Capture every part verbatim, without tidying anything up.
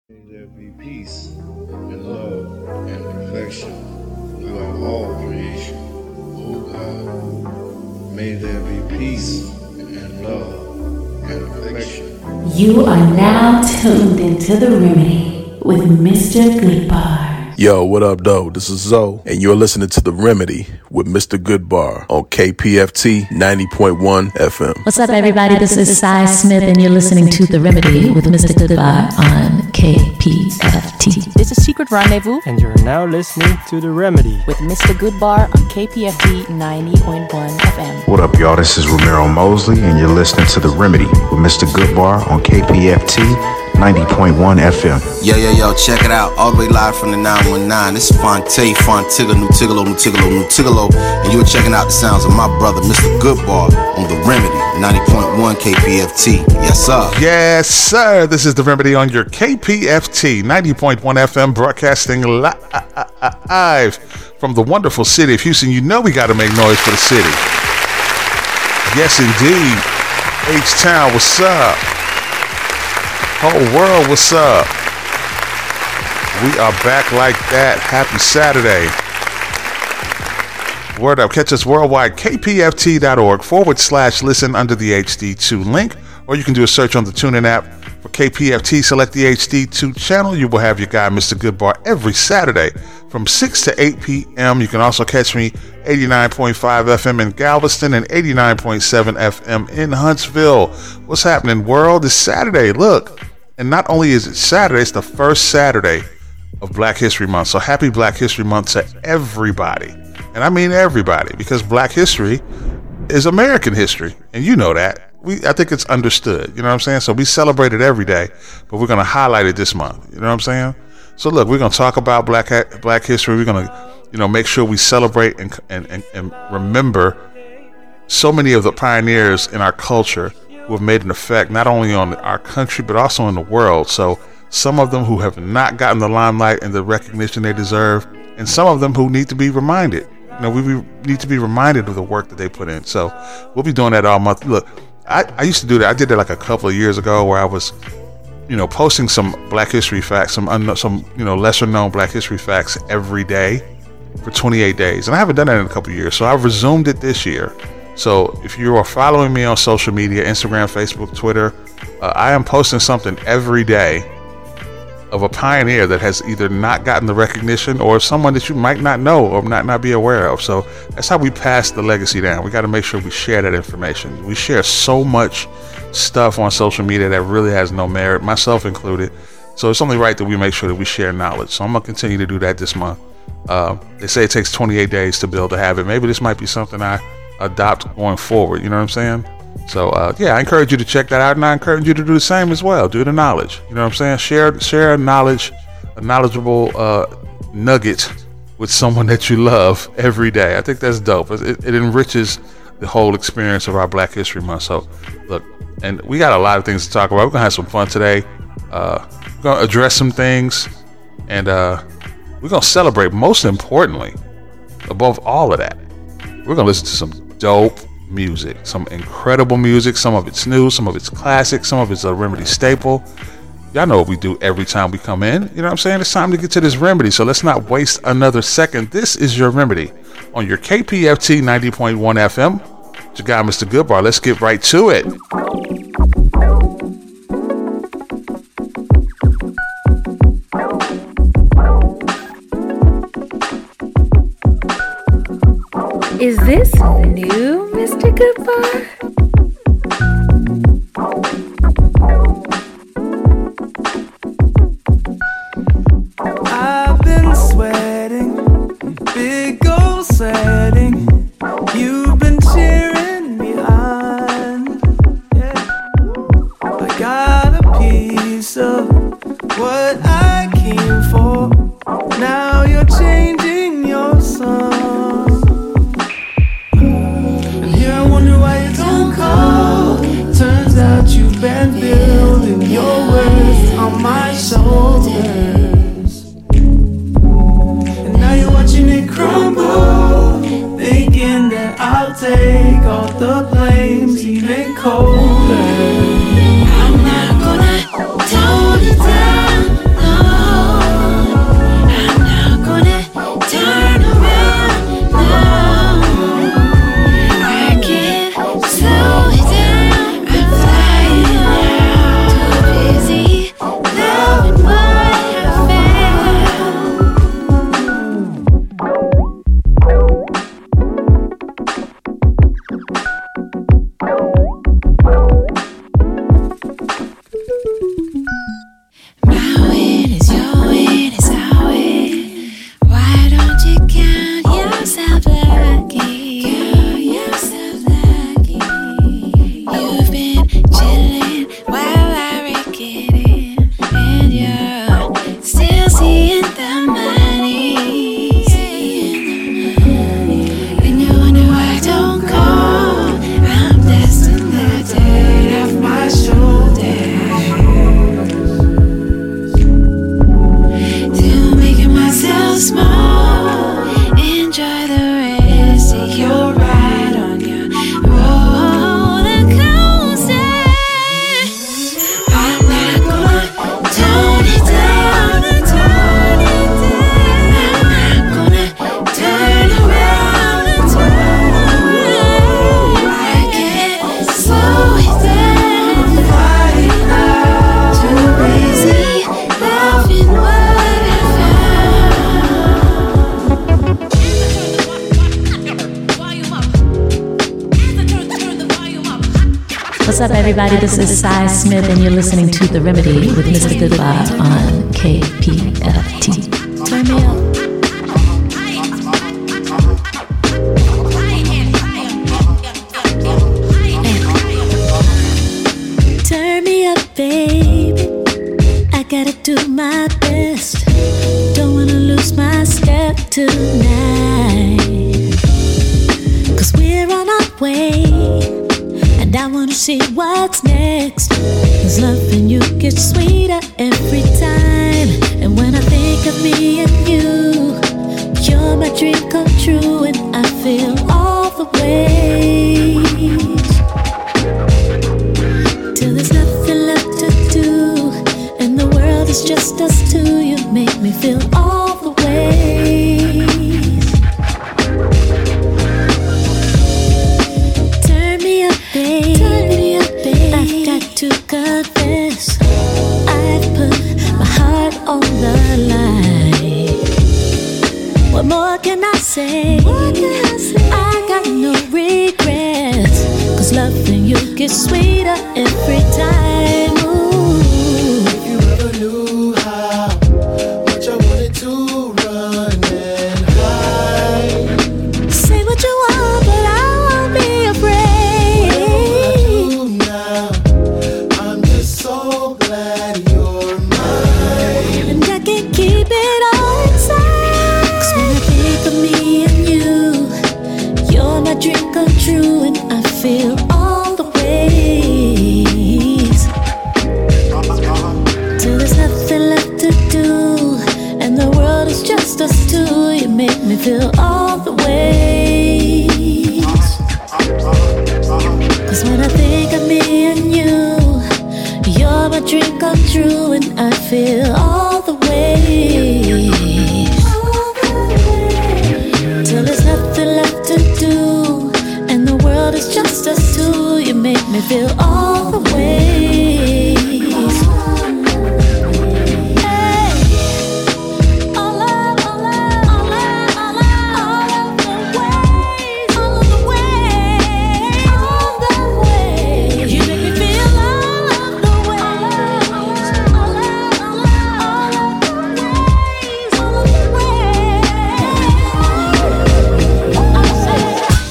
May there be peace and love and perfection. We are all creation. Oh God, may there be peace and love and perfection. You are now tuned into The Remedy with Mister Goodbar. Yo, what up, though? This is Zoe, and you're listening to The Remedy with Mister Goodbar on K P F T ninety point one F M. What's up, everybody? This is Cy Smith, and you're listening to The Remedy with Mister Goodbar on K P F T. This is Secret Rendezvous, and you're now listening to The Remedy with Mister Goodbar on K P F T ninety point one F M. What up, y'all? This is Romero Mosley, and you're listening to The Remedy with Mister Goodbar on K P F T ninety point one F M. Yo, yo, yo, check it out. All the way live from the nine one nine. This is Fonte, Fontiglo, Nutigalo, Nutigalo, Nutigalo. And you were checking out the sounds of my brother, Mister Goodbar, on The Remedy, ninety point one K P F T. Yes, sir. Yes, sir. This is The Remedy on your K P F T ninety point one F M, broadcasting live from the wonderful city of Houston. You know we got to make noise for the city. Yes, indeed. H-Town, what's up? Whole world, what's up? We are back like that. Happy Saturday. Word up. Catch us worldwide. K P F T dot org forward slash listen under the H D two link. Or you can do a search on the TuneIn app for K P F T. Select the H D two channel. You will have your guy, Mister Goodbar, every Saturday from six to eight p.m. You can also catch me eighty-nine point five F M in Galveston and eighty-nine point seven F M in Huntsville. What's happening, world? It's Saturday. Look. And not only is it Saturday, it's the first Saturday of Black History Month. So happy Black History Month to everybody. And I mean everybody, because Black history is American history. And you know that. We, I think it's understood. You know what I'm saying? So we celebrate it every day, but we're going to highlight it this month. You know what I'm saying? So look, we're going to talk about Black Black history. We're going to, you know, make sure we celebrate and, and, and, and remember so many of the pioneers in our culture who have made an effect not only on our country but also in the world. So some of them who have not gotten the limelight and the recognition they deserve, and some of them who need to be reminded. You know, we need to be reminded of the work that they put in. So we'll be doing that all month. Look, I, I used to do that. I did that like a couple of years ago, where I was, you know, posting some Black history facts, some un- some you know lesser known Black history facts every day for twenty-eight days, and I haven't done that in a couple of years. So I've resumed it this year. So if you are following me on social media, Instagram, Facebook, Twitter, uh, I am posting something every day of a pioneer that has either not gotten the recognition or someone that you might not know or not, not be aware of. So that's how we pass the legacy down. We got to make sure we share that information. We share so much stuff on social media that really has no merit, myself included. So it's only right that we make sure that we share knowledge. So I'm going to continue to do that this month. Uh, they say it takes twenty-eight days to build a habit. Maybe this might be something I adopt going forward, you know what I'm saying? So uh yeah, I encourage you to check that out, and I encourage you to do the same as well. Do the knowledge, you know what I'm saying? Share share knowledge, a knowledgeable uh nugget with someone that you love every day. I think that's dope. It, it enriches the whole experience of our Black History Month. So look, and we got a lot of things to talk about. We're gonna have some fun today. Uh we're gonna address some things, and uh we're gonna celebrate, most importantly, above all of that, we're gonna listen to some dope music, some incredible music. Some of it's new, some of it's classic, some of it's a Remedy staple. Y'all know what we do every time we come in. You know what I'm saying? It's time to get to this Remedy, so let's not waste another second. This is your Remedy on your K P F T ninety point one F M. It's your guy, Mister Goodbar. Let's get right to it. Is this new, Mister Goodbar? I've been sweating, big goal setting. You've been cheering me on. Yeah. I got a piece of what I came for. Now you're changing your song. Turns out you've been building your worth on my shoulders, and now you're watching it crumble, thinking that I'll take all the blames even colder. I'm not gonna tone it down, no. What's up, everybody? This is Cy Smith, and you're listening to The Remedy with Mister Goodbar on K P F T. Turn me up. Turn me up, baby. I gotta do my best. Don't wanna lose my step tonight. Cause we're on our way, and I wanna see what's next. Cause loving you gets sweeter every time. And when I think of me and you, you're my dream come true. And I feel all the ways, till there's nothing left to do, and the world is just us two. You make me feel all the ways. Turn me up, babe. Turn me up, babe. I've got to confess, I've put my heart on the line. What more can I say? What can I say? I got no regrets, cause loving you gets sweeter every time. Ooh. If you ever knew how much I wanted to run and hide, say what you want, but I won't be afraid. Whatever I do now, I'm just so glad you're mine. And I can't keep it all inside. Cause when I think of me and you, you're my dream come true. And I feel all the ways, till there's nothing left to do, and the world is just us two. You make me feel all the ways. Cause when I think of me and you, you're my dream come true. And I feel all the ways, till there's nothing left to do, and the world is just us two. You make me feel all the ways. Hey, all of, all of, all of, all of, all of the ways, all of the ways, all the ways. You make me feel all of the ways, all of, all of, all of the ways, all of the ways. I say.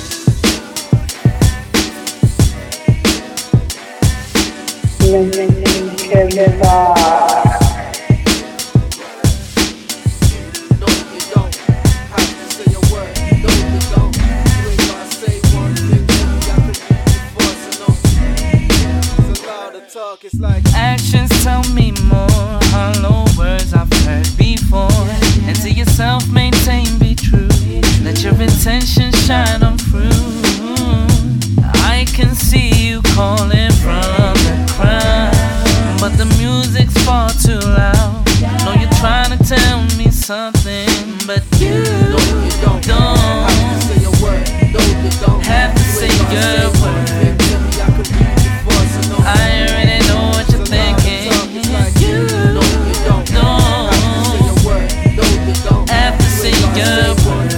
Actions tell me more, hollow words I've heard before. And to yourself maintain, be true. Let your intentions shine on through. I can see you calling from the crowd, but the music's far too loud. Know you're trying to tell me something, but you don't have to say your word. I already know what you're thinking. You don't have to say your word.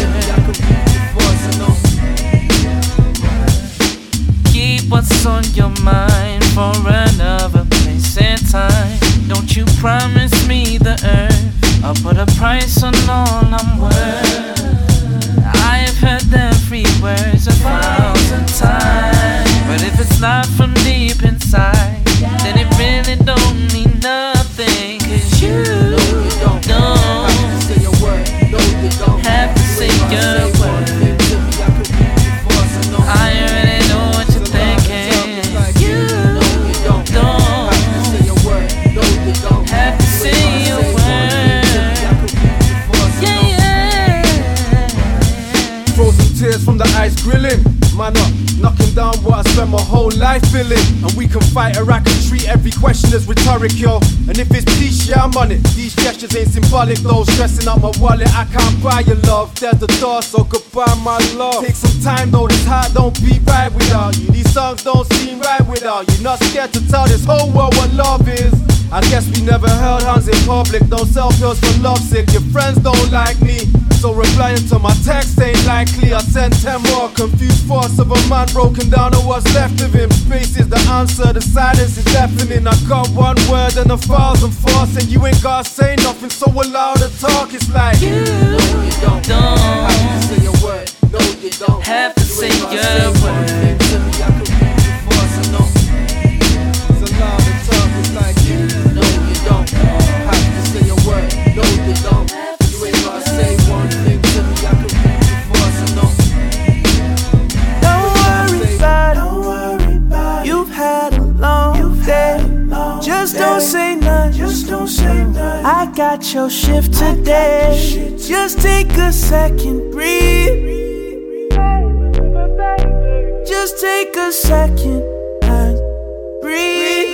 Keep what's on your mind for another place and time. Don't you promise me the earth, I'll put a price on all I'm worth. I've heard them free words a thousand times, but if it's not from deep inside, then it really don't mean nothing. Cause you don't have to say your word. I already know what you're thinking. You don't have to say your word. Yeah, yeah. Frozen tears from the ice grilling. Man up, knocking down what I spent my whole life feeling. And we can fight or I can treat every question as rhetoric, yo. And if it's peace, yeah, I'm on it. These gestures ain't symbolic, though. Stressing out my wallet, I can't buy your love. There's the door, so goodbye, my love. Take some time, though, this heart don't beat right without you. These songs don't seem right without you. Not scared to tell this whole world what love is. I guess we never held hands in public. Don't sell pills for lovesick. Your friends don't like me. So replying to my text ain't likely. I sent ten more. Confused thoughts of a man broken down on what's left of him. Space is the answer, the silence is deafening. I got one word and a thousand thoughts, and you ain't gotta say nothing, so allow the talk. It's like you, no, you don't, don't have to say a word. No, you don't have to say your word. To me, I could read your thoughts and know. So allow the talk. It's like you, no, you don't have to say a word. No, you don't. You ain't gotta say one thing to me. I could read your thoughts and know. Don't worry about it. Don't worry about it. You've had a long You've day. A long Just day. don't say nothing. Just don't say nothing. I got your shift today. Your Just take a second, breathe. Just take a second and breathe.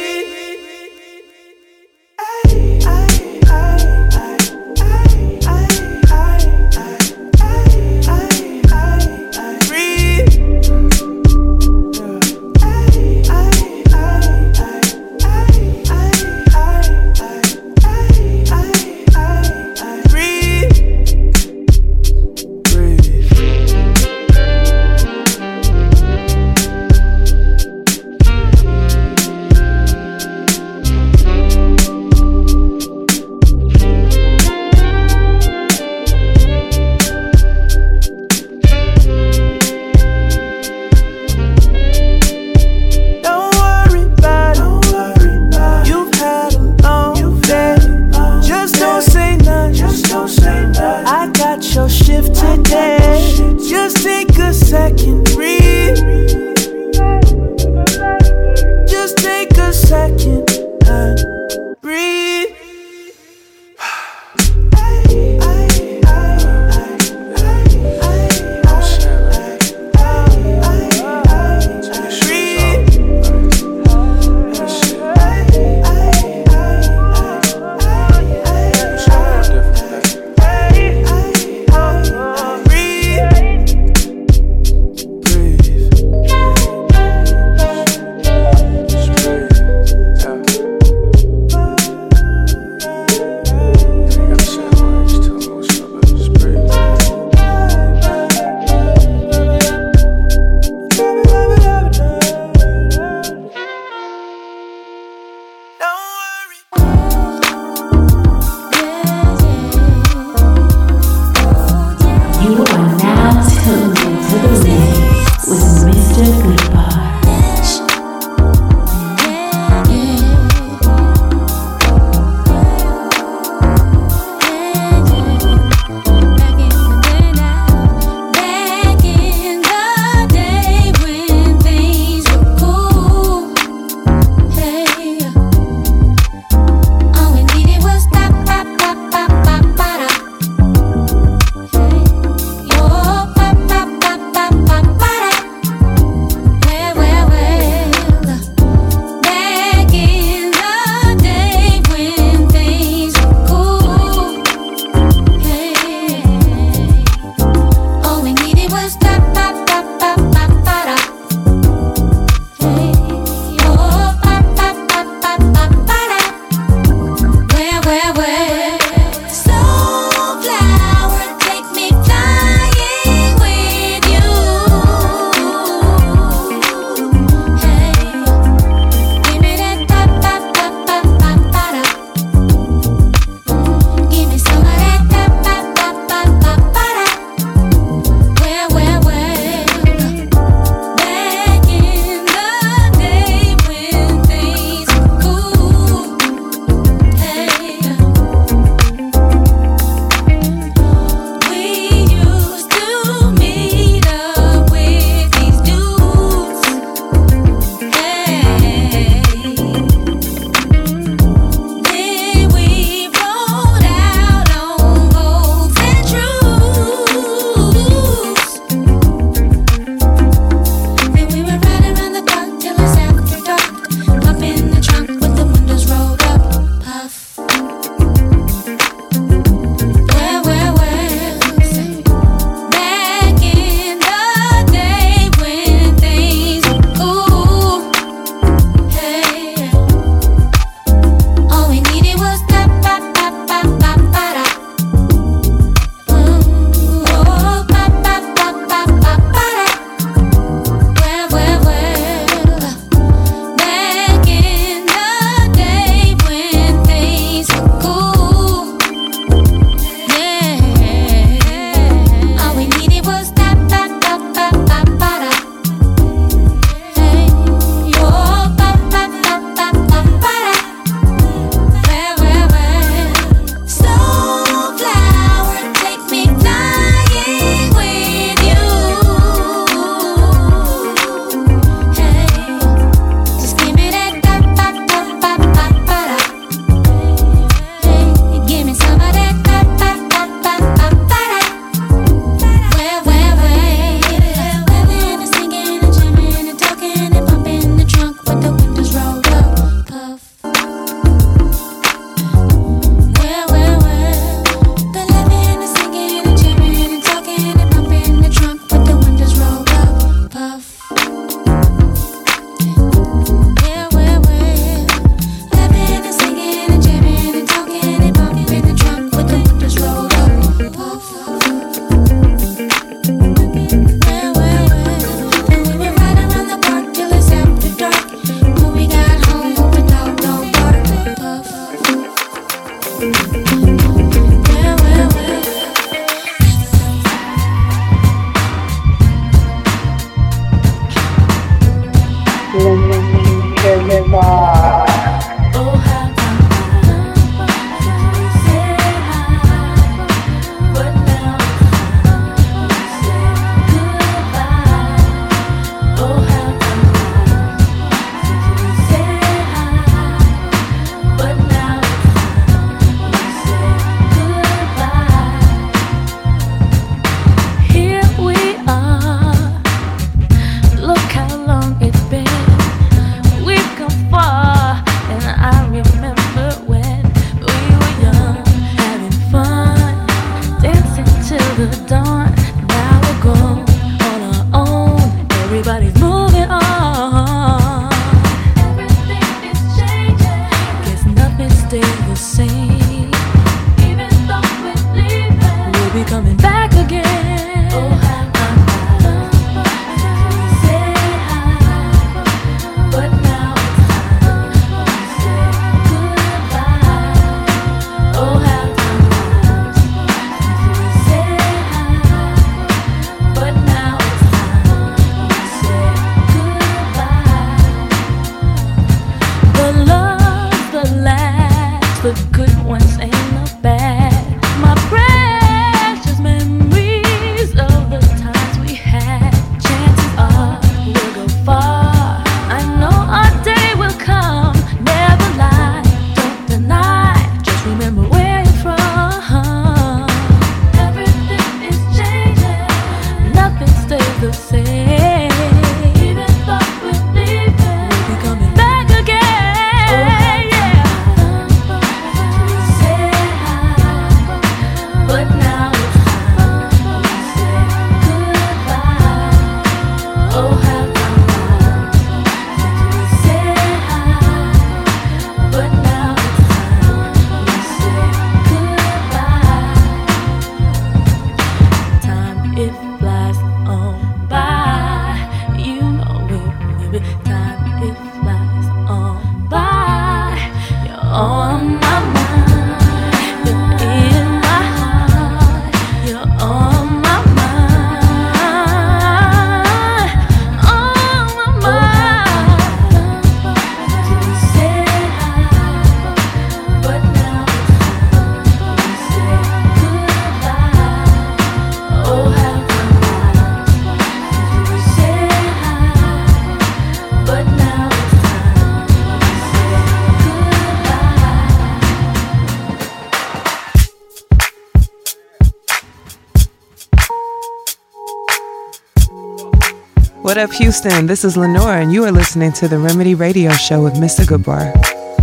What up, Houston? This is Lenore, and you are listening to the Remedy Radio Show with Mister Goodbar.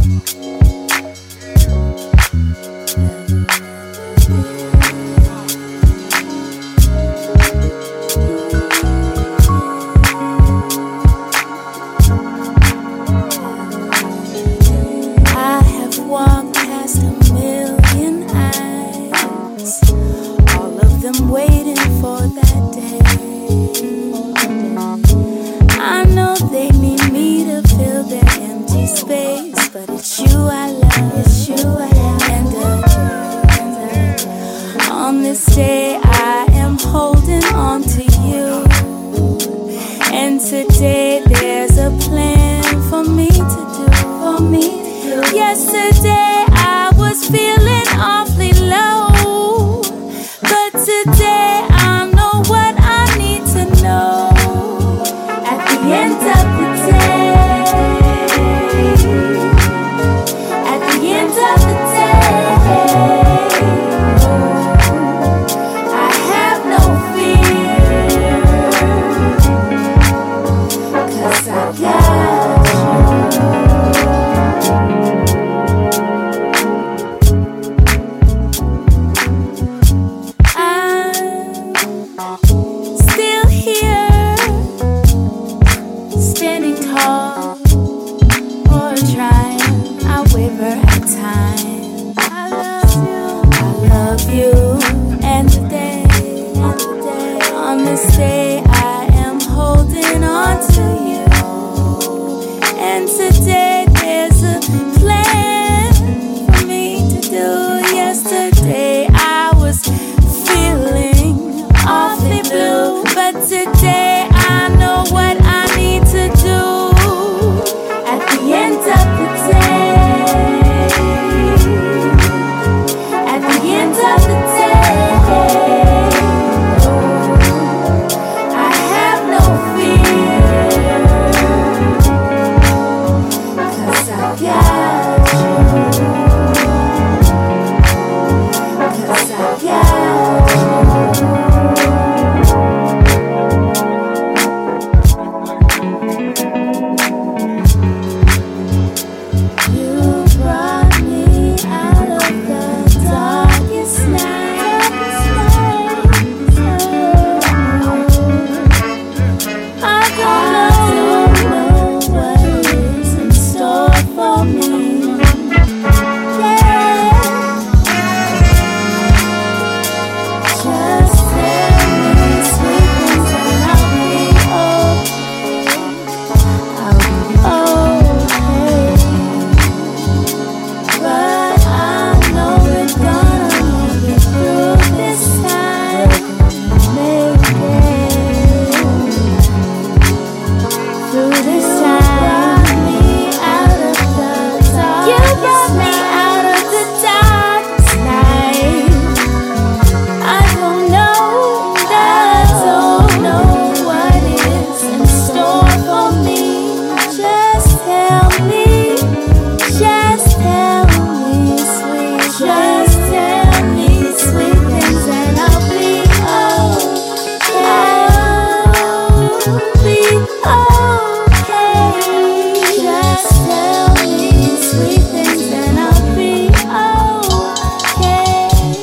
I have walked past a million eyes, all of them waiting for that day. I know they need me to fill their empty space, but it's you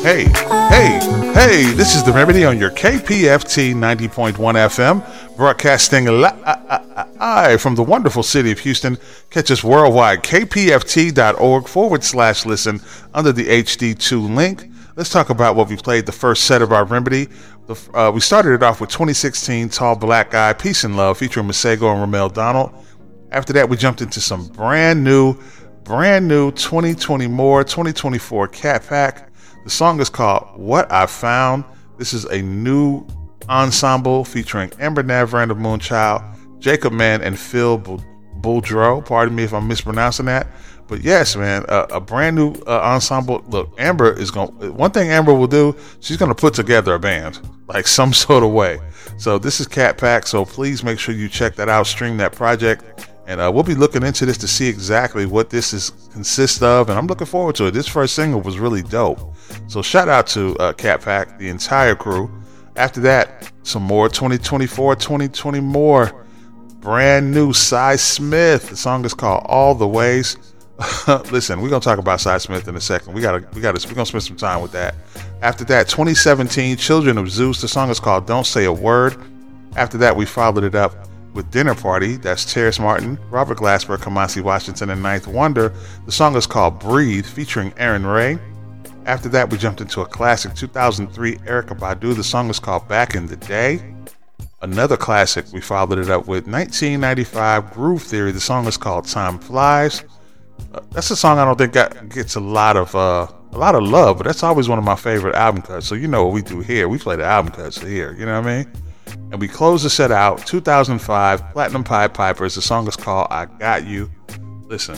Hey, hey, hey, this is The Remedy on your K P F T ninety point one F M, broadcasting live from the wonderful city of Houston. Catch us worldwide, kpft.org forward slash listen under the H D two link. Let's talk about what we played the first set of our Remedy. Uh, we started it off with twenty sixteen Tall Black Guy, Peace and Love, featuring Masego and Ramel Donald. After that, we jumped into some brand new, brand new twenty twenty more, twenty twenty-four Cat Pack. The song is called What I Found. This is a new ensemble featuring Amber Navran of Moonchild, Jacob Mann, and Phil Boudreau. Pardon me if I'm mispronouncing that. But yes, man, a, a brand new uh, ensemble. Look, Amber is going to, one thing Amber will do, she's going to put together a band, like some sort of way. So this is Cat Pack, so please make sure you check that out, stream that project. And uh, we'll be looking into this to see exactly what this is consists of, and I'm looking forward to it. This first single was really dope. So shout out to uh, Cat Pack, the entire crew. After that, some more twenty twenty-four, twenty twenty more. Brand new Cy Smith. The song is called All the Ways. Listen, we're gonna talk about Cy Smith in a second. We gotta, we gotta, we're gonna spend some time with that. After that, twenty seventeen Children of Zeus. The song is called Don't Say a Word. After that, we followed it up with Dinner Party. That's Terrace Martin, Robert Glasper, Kamasi Washington, and Ninth Wonder. The song is called Breathe, featuring Aaron Ray. After that, we jumped into a classic, two thousand three Erykah Badu. The song is called Back in the Day. Another classic, we followed it up with nineteen ninety-five Groove Theory. The song is called Time Flies. Uh, that's a song I don't think got, gets a lot of uh, a lot of love, but that's always one of my favorite album cuts. So you know what we do here. We play the album cuts here. You know what I mean? And we close the set out, two thousand five, Platinum Pied Pipers. The song is called I Got You. Listen,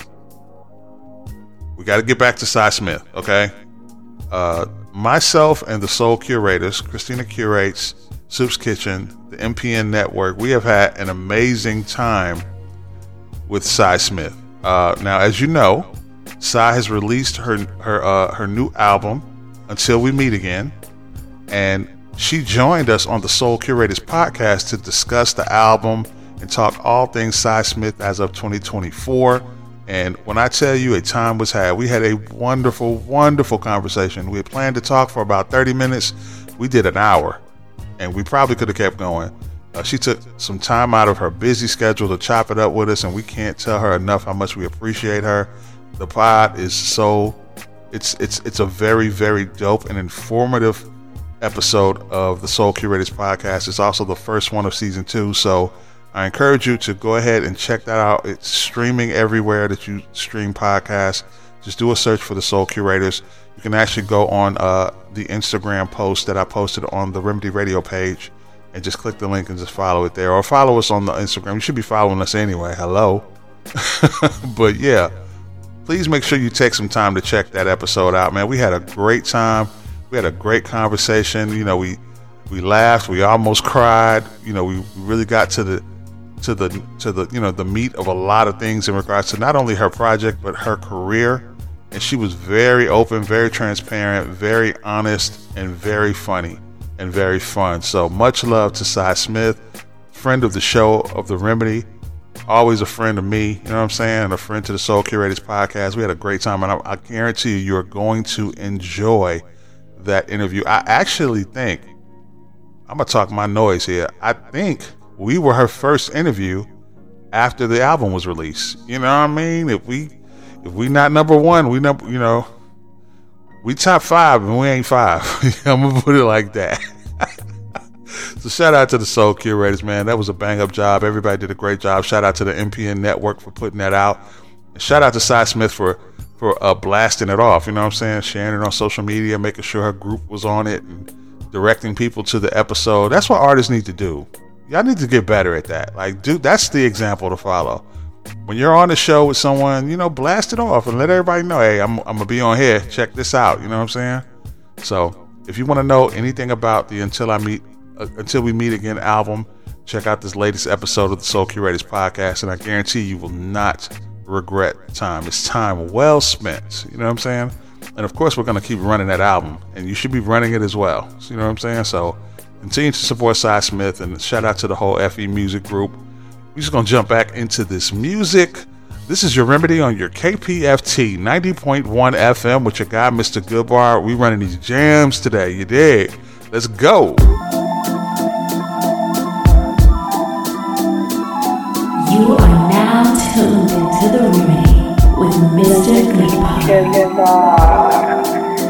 we got to get back to Cy Smith, okay? Uh, myself and the Soul Curators, Christina Curates, Soup's Kitchen, the M P N Network, we have had an amazing time with Cy Smith. Uh, now, as you know, Cy has released her her uh, her new album, Until We Meet Again, and she joined us on the Soul Curators podcast to discuss the album and talk all things Cy Smith as of twenty twenty-four. And when I tell you a time was had, we had a wonderful, wonderful conversation. We had planned to talk for about thirty minutes. We did an hour, and we probably could have kept going. Uh, she took some time out of her busy schedule to chop it up with us, and we can't tell her enough how much we appreciate her. The pod is so, it's it's it's a very, very dope and informative episode of the Soul Curators podcast. It's also the first one of season two, so I encourage you to go ahead and check that out. It's streaming everywhere that you stream podcasts. Just do a search for the Soul Curators. You can actually go on uh, the Instagram post that I posted on the Remedy Radio page and just click the link and just follow it there, or follow us on the Instagram. You should be following us anyway. Hello. But yeah, please make sure you take some time to check that episode out, man. We had a great time. We had a great conversation. You know, we we laughed. We almost cried. You know, we really got to the to the to the you know the meat of a lot of things in regards to not only her project but her career. And she was very open, very transparent, very honest, and very funny and very fun. So much love to Cy Smith, friend of the show of The Remedy, always a friend of me, you know what I'm saying, and a friend to the Soul Curators podcast. We had a great time, and I, I guarantee you, you're going to enjoy that interview. I actually think, I'm gonna talk my noise here, I think we were her first interview after the album was released. You know what I mean? If we if we not number one, we number you know we top five and we ain't five. I'm gonna put it like that. So shout out to the Soul Curators, man. That was a bang up job. Everybody did a great job. Shout out to the M P N Network for putting that out. And shout out to Cy Smith for for uh, blasting it off. You know what I'm saying? Sharing it on social media, making sure her group was on it, and directing people to the episode. That's what artists need to do. Y'all need to get better at that. Like, dude, that's the example to follow. When you're on the show with someone, you know, blast it off and let everybody know, hey, I'm, I'm going to be on here. Check this out. You know what I'm saying? So if you want to know anything about the Until I Meet, uh, Until We Meet Again album, check out this latest episode of the Soul Curators podcast, and I guarantee you will not regret time. It's time well spent. You know what I'm saying? And of course, we're going to keep running that album, and you should be running it as well. So, you know what I'm saying? So continue to support Cy Smith, and shout out to the whole F E Music Group. We're just going to jump back into this music. This is your remedy on your K P F T ninety point one F M with your guy, Mister Goodbar. We running these jams today, you dig? Let's go. You are now tuned into the remedy with Mister Goodbar.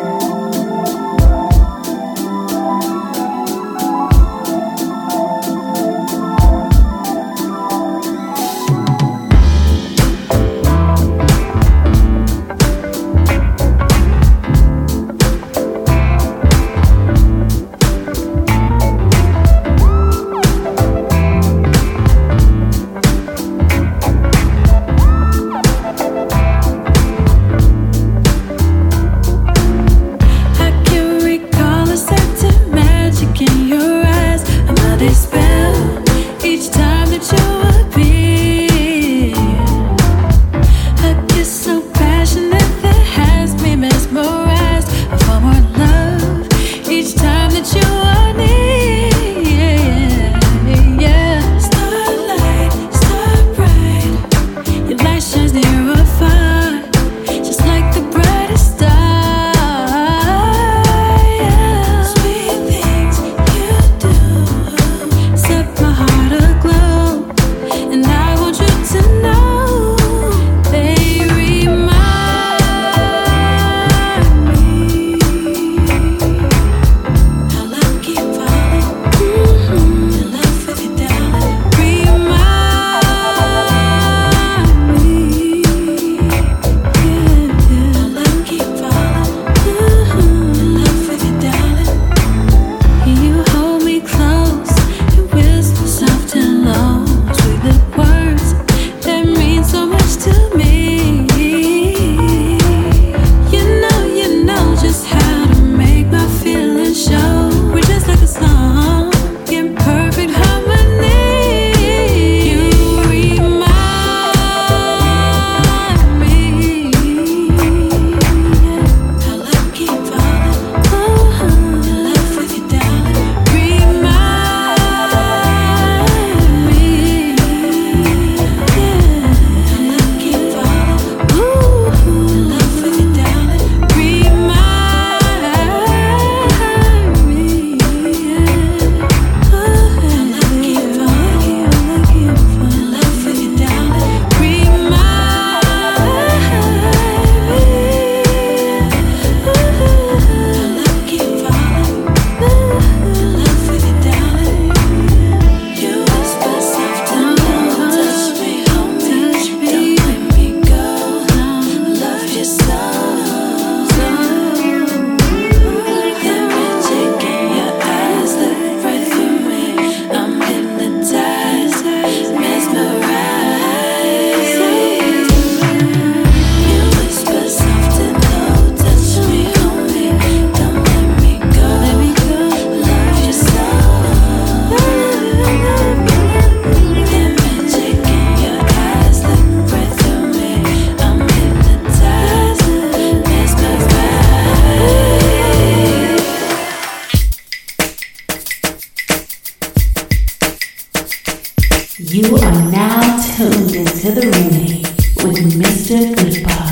You are now tuned into the remedy with Mister Goodbar.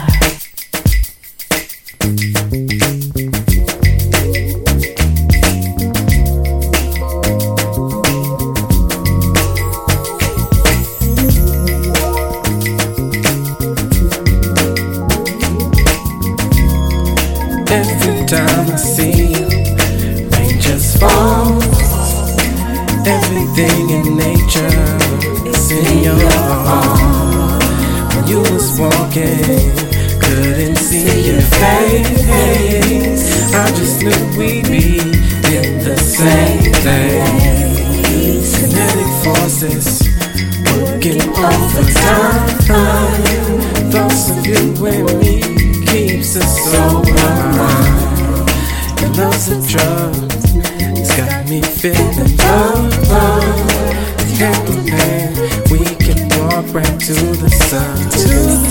Every time I see you, rain just falls. Everything in nature is in your arms. When you was walking, couldn't see your face. I just knew we'd be in the same place. Kinetic forces working overtime. Thoughts of you and me keeps us so alive. Your love's a drug, it's got me feeling love, love. Hand in hand, we can walk right to the sun, to the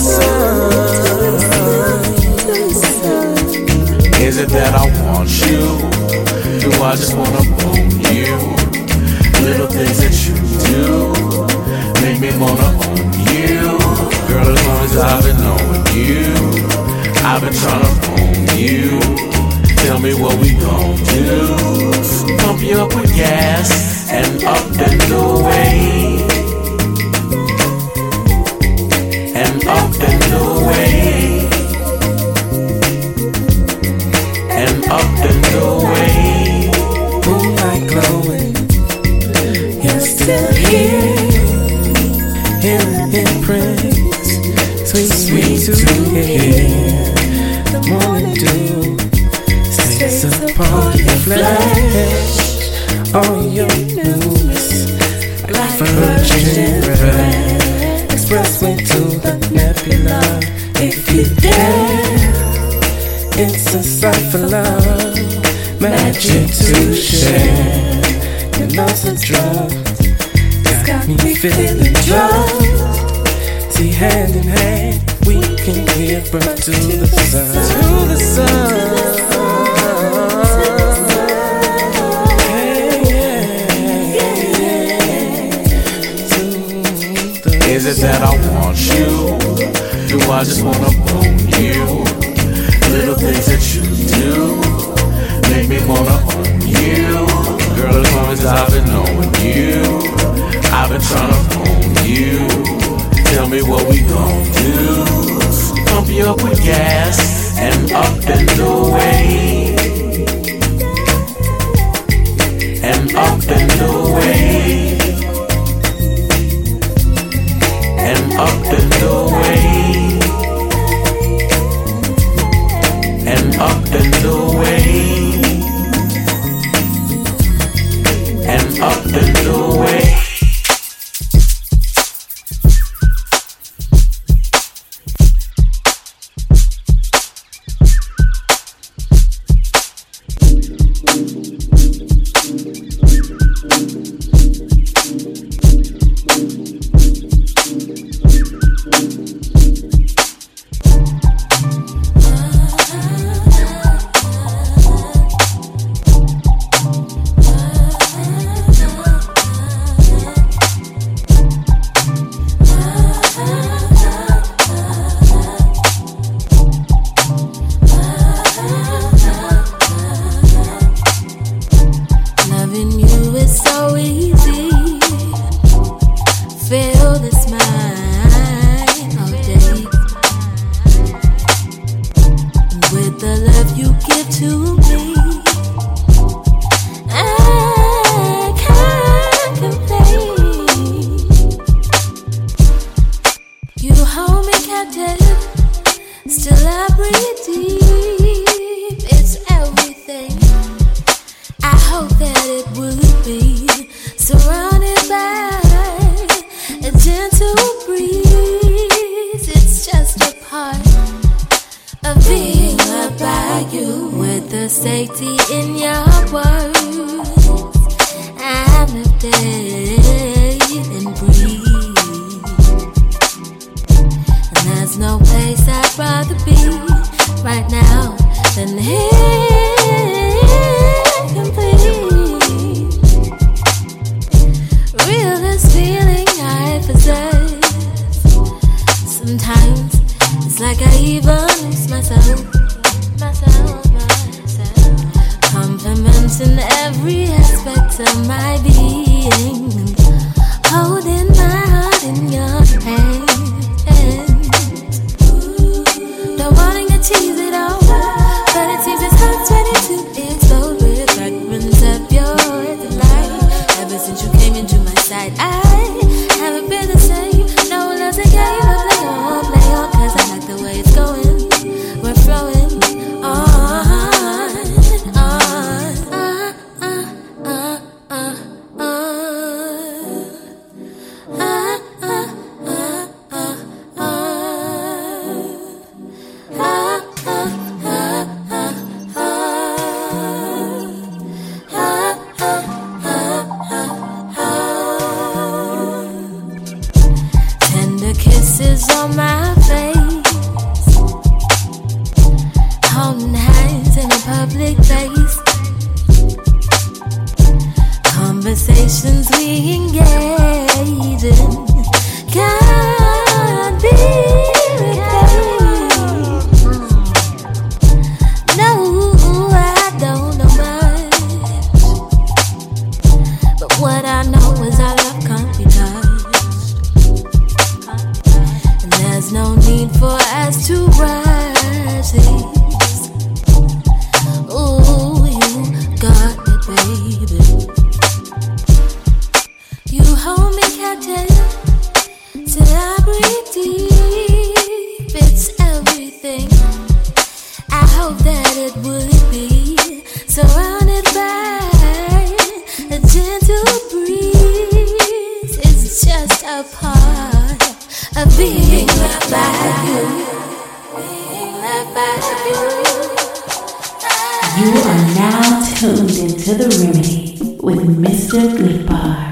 sun. Is it that I want you? Do I just wanna own you? Little things that you do make me wanna own you. Girl, as long as I've been knowing you, I've been trying to phone you. Tell me what we gon' do. Pump you up with gas and up and away. And up and away. And up and away. Moonlight glowing, you're still here. In the imprints, sweet, sweet to hear. The morning dew stays upon your flesh, on your news, like virgin breath. Expressway to the nebula, if you dare. It's a sight for love, magic to share. Your love's a drug, got me feeling drugs. See, hand in hand, we can give birth to the sun. To the sun. Is it that I want you? Do I just wanna bone you? Little things that you do make me wanna own you. Girl, as long as I've been knowing you, I've been trying to phone you. Tell me what we gon' do. Pump you up with gas and up and away. And up and away. And up and away. And up and away. And up and away. Conversations we engage in can't be surrounded by a gentle breeze. It's just a part of being loved by you. Being loved by you. You are now tuned into The Remedy with Mister Goodbar.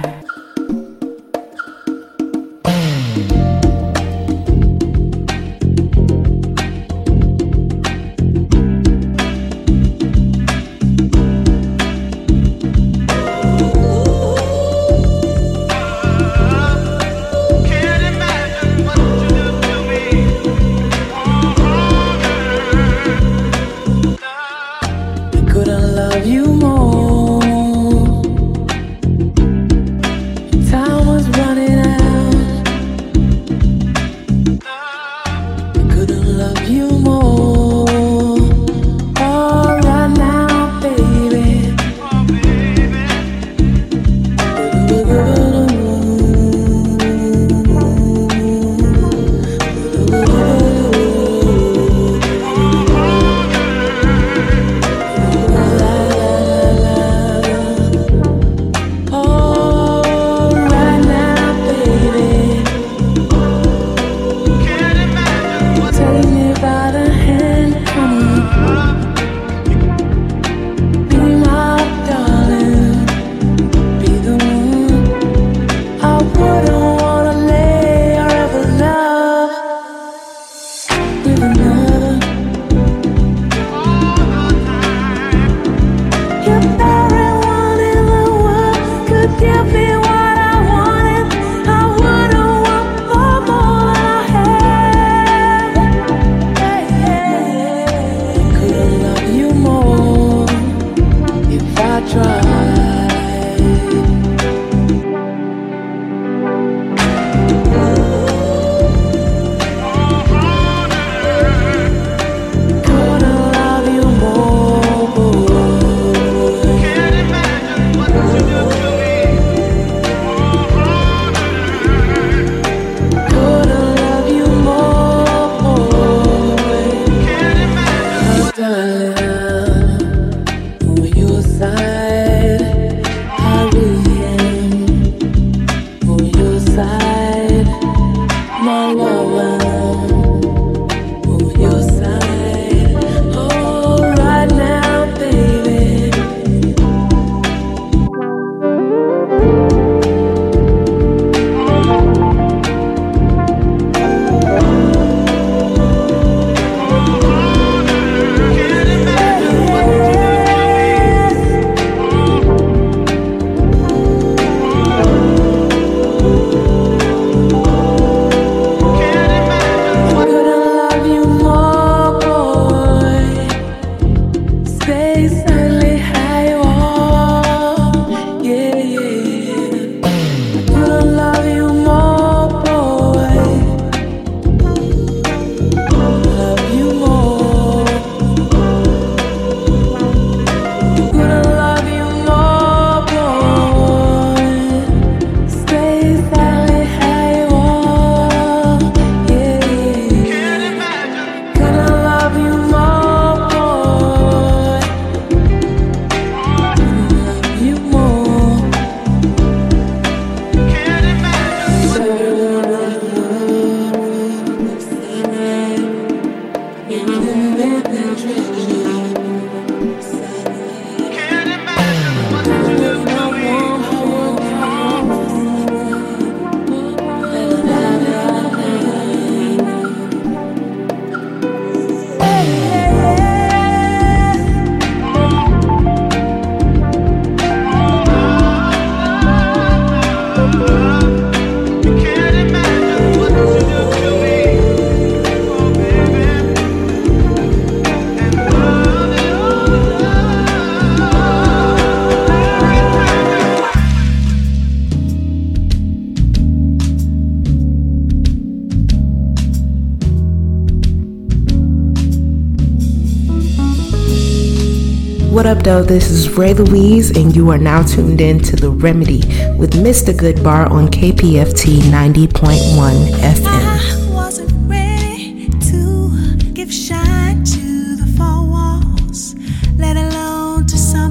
What up, though? This is Ray Louise, and you are now tuned in to The Remedy with Mister Goodbar on K P F T ninety point one F M. I wasn't ready to give shine to the four walls, let alone to some.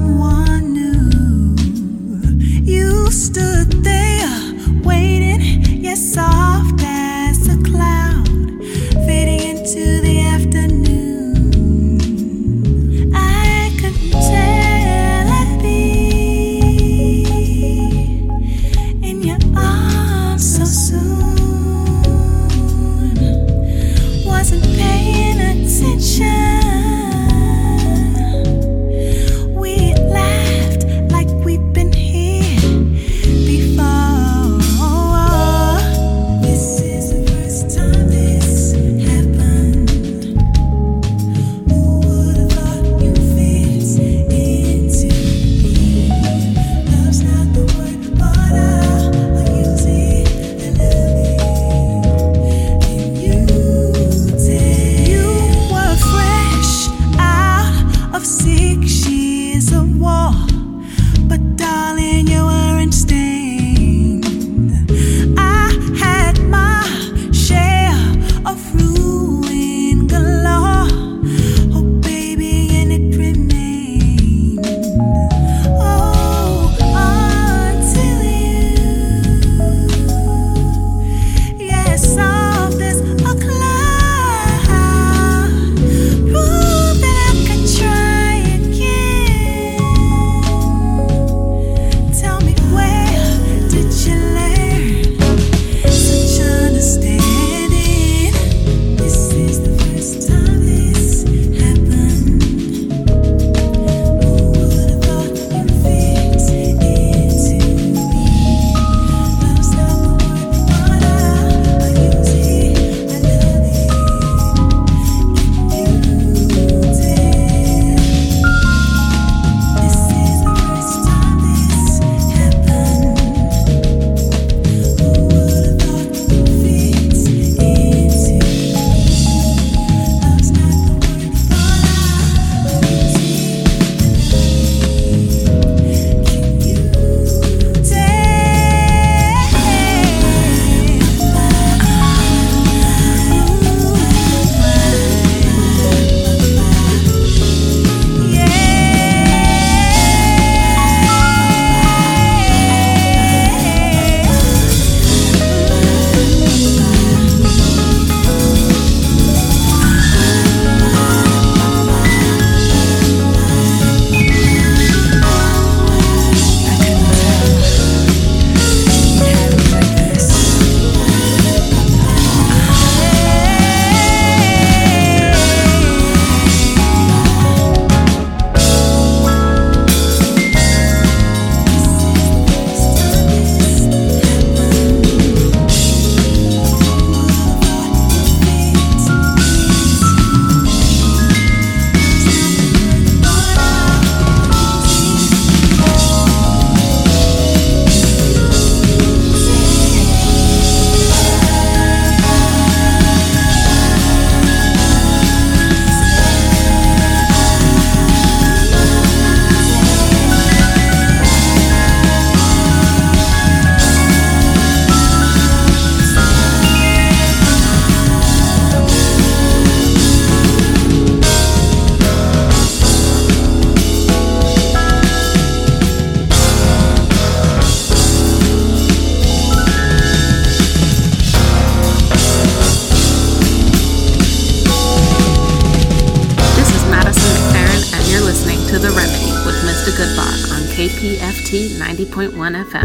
K P F T ninety point one F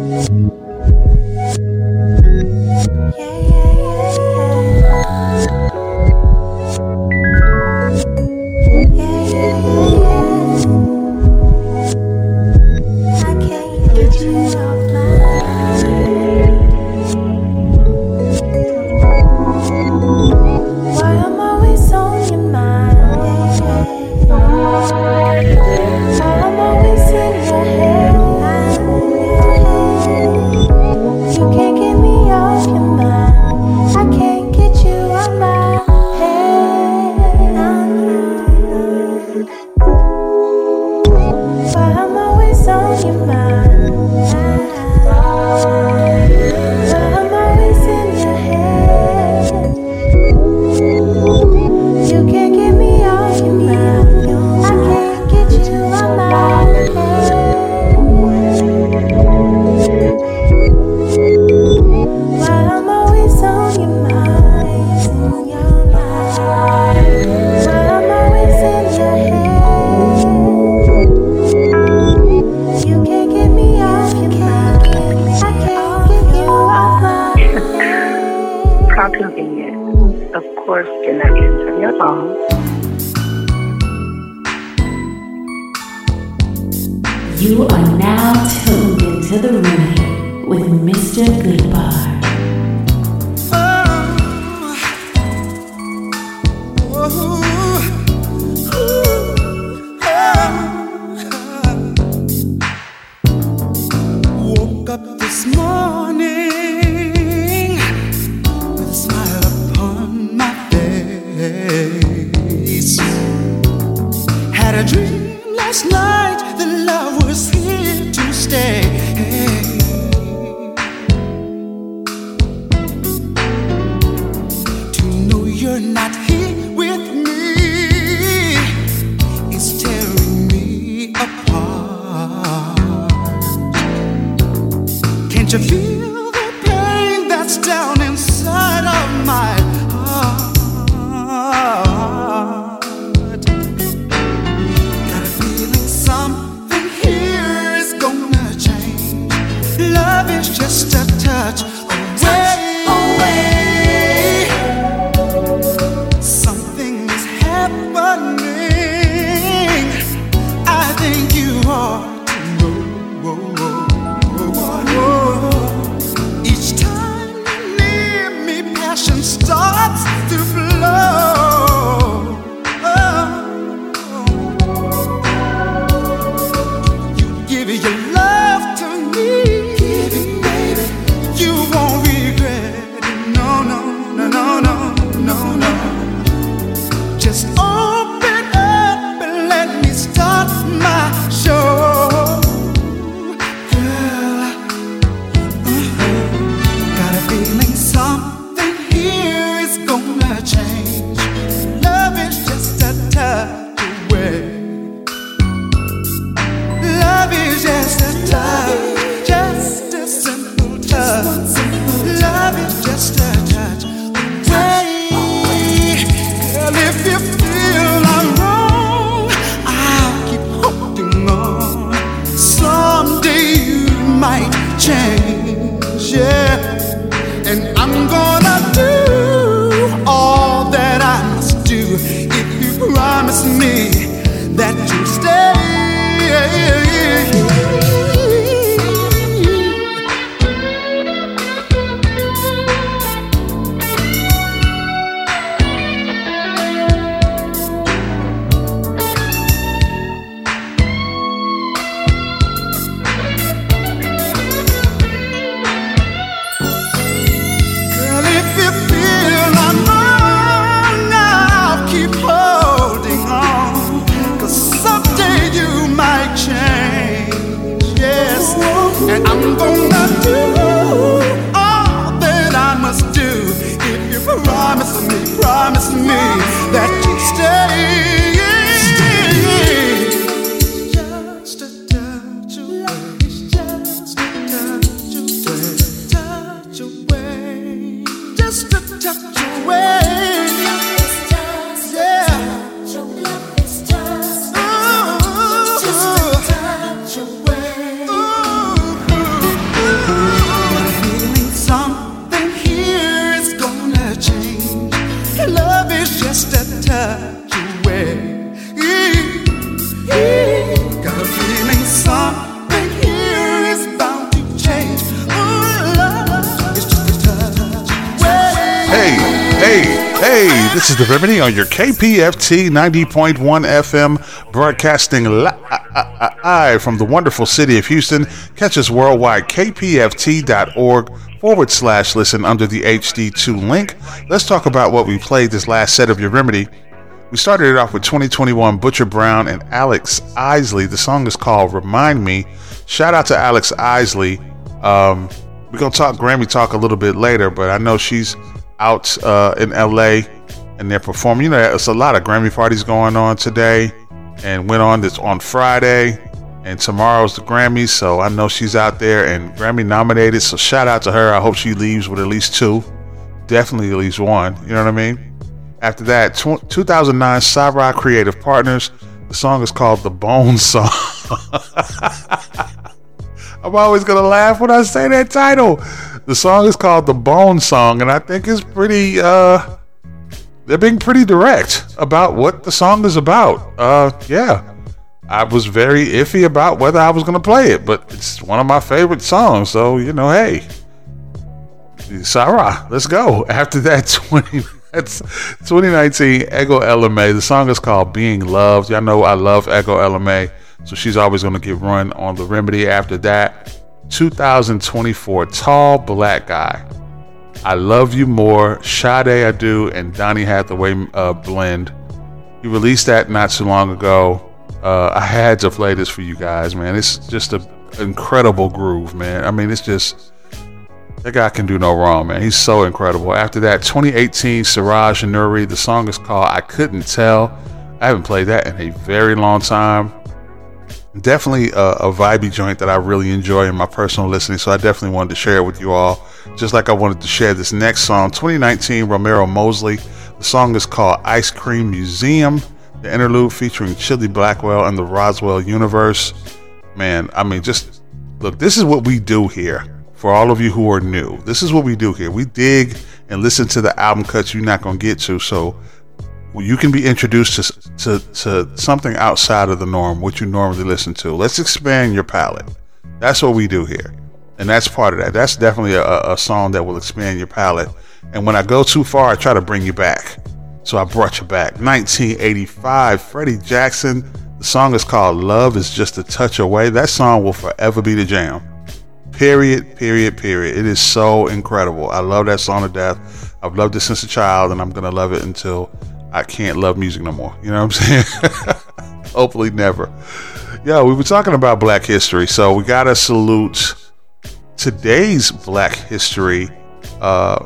M. Why You are now tuned into the Remedy with Mister Goodbar. Woke up this morning with a smile upon my face. Had a dream last night that love was here to stay. To know you're not here with me is tearing me apart. Can't you feel the pain that's down inside of my heart? Got a feeling something here is gonna change. Love is just a touch away. Something is happening. I think you ought to know. Each time you near me, passion starts to flow. You give your love to me, baby. You won't regret it. No, no, no, no, no, no, no. Just open up and let me start my show. Girl, got a feeling something here is gonna change. Love is just a touch away. Love is just a touch, just a simple touch. Love is just a touch away. Girl, if you feel I'm wrong, I'll keep holding on. Someday you might change, yeah. And I'm gonna do all that I must do if you promise me that you'll stay. Girl, if you feel I'm wrong, I'll keep holding on. 'Cause someday you might change, yes. And I'm gonna do all that I must do if you promise me, promise me that you stay. Just a touch away, just a touch away, touch away, just a touch away. Yeah. Feeling something here is gonna change. Love is just a touch away. Got a feeling something here is bound to change. Oh, love is just a touch away. Hey, hey, hey, this is The Remedy on your K P F T ninety point one F M, broadcasting live from the wonderful city of Houston. Catch us worldwide, kpft.org forward slash listen under the H D two link. Let's talk about what we played this last set of Your Remedy. We started it off with twenty twenty-one Butcher Brown and Alex Isley. The song is called Remind Me. Shout out to Alex Isley. Um, we're going to talk Grammy talk a little bit later, but I know she's out uh, in L A and they're performing. You know, there's a lot of Grammy parties going on today and went on this on Friday, and tomorrow's the Grammys, so I know she's out there and Grammy nominated, so shout out to her. I hope she leaves with at least two, definitely at least one, you know what I mean? After that, tw- two thousand nine Cyrock Creative Partners. The song is called The Bone Song. I'm always gonna laugh when I say that title. The song is called The Bone Song, and I think it's pretty uh they're being pretty direct about what the song is about. Uh yeah. I was very iffy about whether I was going to play it, but it's one of my favorite songs. So, you know, hey, Sarah, let's go. After that, twenty, that's twenty nineteen, Ego Eleme. The song is called Being Loved. Y'all know I love Ego Eleme, so she's always going to get run on the Remedy. After that, two thousand twenty-four, Tall Black Guy. I Love You More, Sade I Do, and Donny Hathaway uh, blend. He released that not too long ago. Uh, I had to play this for you guys, man. It's just an incredible groove, man. I mean, it's just, that guy can do no wrong, man. He's so incredible. After that, twenty eighteen, Siraj Nuri. The song is called I Couldn't Tell. I haven't played that in a very long time. Definitely a, a vibey joint that I really enjoy in my personal listening, so I definitely wanted to share it with you all, just like I wanted to share this next song. twenty nineteen, Romero Mosley. The song is called Ice Cream Museum. The interlude featuring Chili Blackwell and the Roswell universe. Man, I mean, just look, this is what we do here. For all of you who are new, this is what we do here. We dig and listen to the album cuts you're not going to get to, so you can be introduced to, to to something outside of the norm, what you normally listen to. Let's expand your palette. That's what we do here, and that's part of that. That's definitely a, a song that will expand your palette. And when I go too far, I try to bring you back. So I brought you back. nineteen eighty-five, Freddie Jackson. The song is called Love Is Just a Touch Away. That song will forever be the jam. Period, period, period. It is so incredible. I love that song to death. I've loved it since a child, and I'm going to love it until I can't love music no more. You know what I'm saying? Hopefully never. Yo, we were talking about Black history, so we got to salute today's Black history. Uh,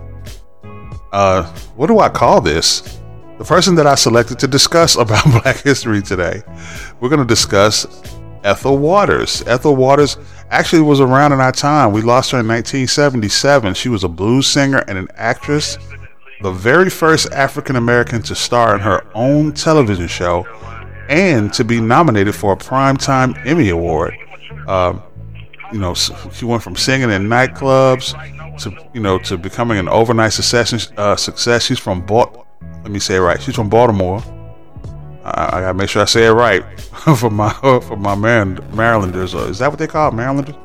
uh, what do I call this? The person that I selected to discuss about Black history today. We're going to discuss Ethel Waters. Ethel Waters actually was around in our time. We lost her in nineteen seventy-seven. She was a blues singer and an actress. The very first African American to star in her own television show and to be nominated for a Primetime Emmy Award. Um, you know, she went from singing in nightclubs to, you know, to becoming an overnight success. Uh, success. She's from Baltimore. Let me say it right. She's from Baltimore. I, I gotta make sure I say it right for my for my Maryland, Marylanders. Uh, is that what they call it, Marylanders?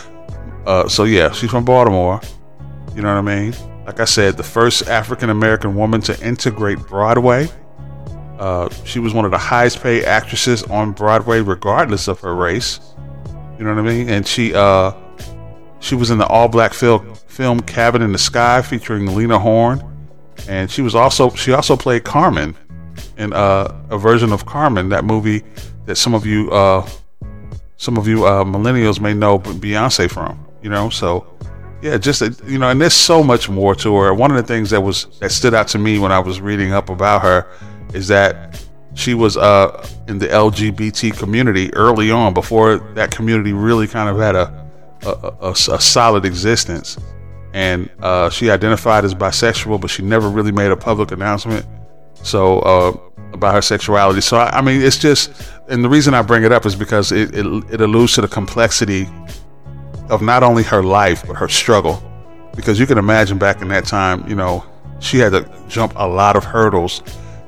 Uh, so yeah, she's from Baltimore. You know what I mean? Like I said, the first African American woman to integrate Broadway. Uh, she was one of the highest paid actresses on Broadway, regardless of her race. You know what I mean? And she uh, she was in the all-black film film Cabin in the Sky, featuring Lena Horne, and she was also she also played Carmen in uh, a version of Carmen, that movie that some of you uh, some of you uh, millennials may know Beyonce from. You know, so. Yeah, just, you know, and there's so much more to her. One of the things that was that stood out to me when I was reading up about her is that she was uh, in the L G B T community early on, before that community really kind of had a a, a, a solid existence. And uh, she identified as bisexual, but she never really made a public announcement so uh, about her sexuality. So, I, I mean, it's just, and the reason I bring it up is because it, it, it alludes to the complexity of not only her life, but her struggle. Because you can imagine back in that time, you know, she had to jump a lot of hurdles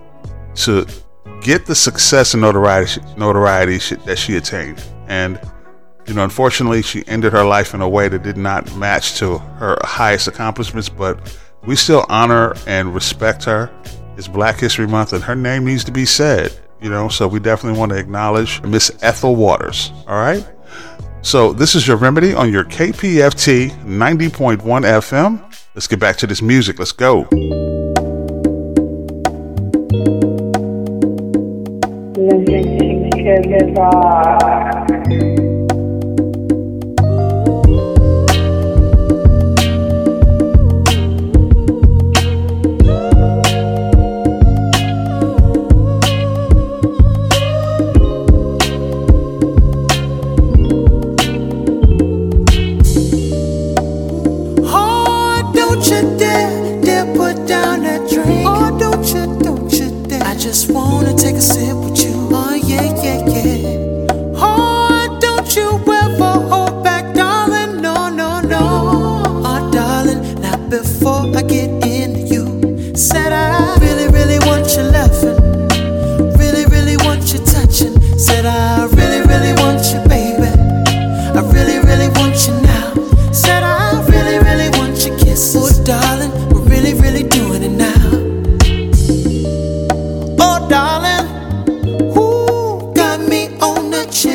to get the success and notoriety, notoriety that she attained. And, you know, unfortunately, she ended her life in a way that did not match to her highest accomplishments, but we still honor and respect her. It's Black History Month, and her name needs to be said, you know, so we definitely want to acknowledge Miss Ethel Waters. All right? So this is your Remedy on your K P F T ninety point one F M. Let's get back to this music. Let's go. Just wanna take a sip with you. Oh yeah, yeah, yeah.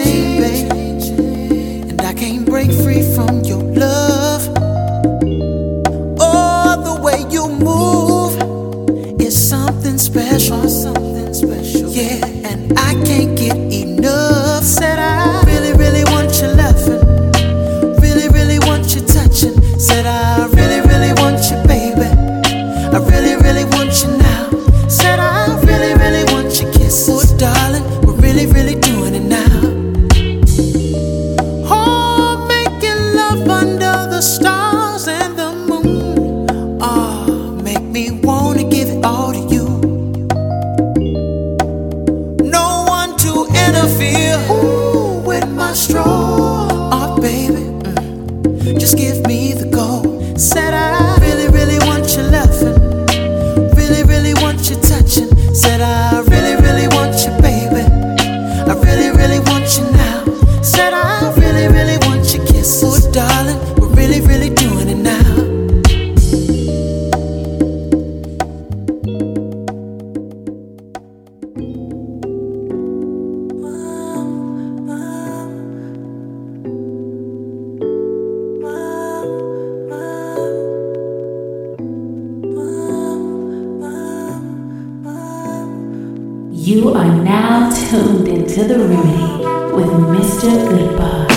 changing, and I can't break free from your love. Oh, the way you move is something special, something special. Yeah, and I can't get enough. Said I really, really want you laughing, really, really want you touching. Said I really, really want you, baby. I really, really want you now. Said I really, really want your kisses. Oh, darling, we're really, really doing it now. Oh, making love under the stars and the moon. Oh, make me wanna give it all to you. No one to interfere. Ooh, with my stroll. Oh, baby, mm. just give me the go. Said I really, really want you laughing, really, really want you touching. Said I really, really want you, baby. I really, really want you now. Said I really, really want your kisses. Oh, darling, we're really, really doing it now. You are now tuned into The Remedy with Mister Goodbar.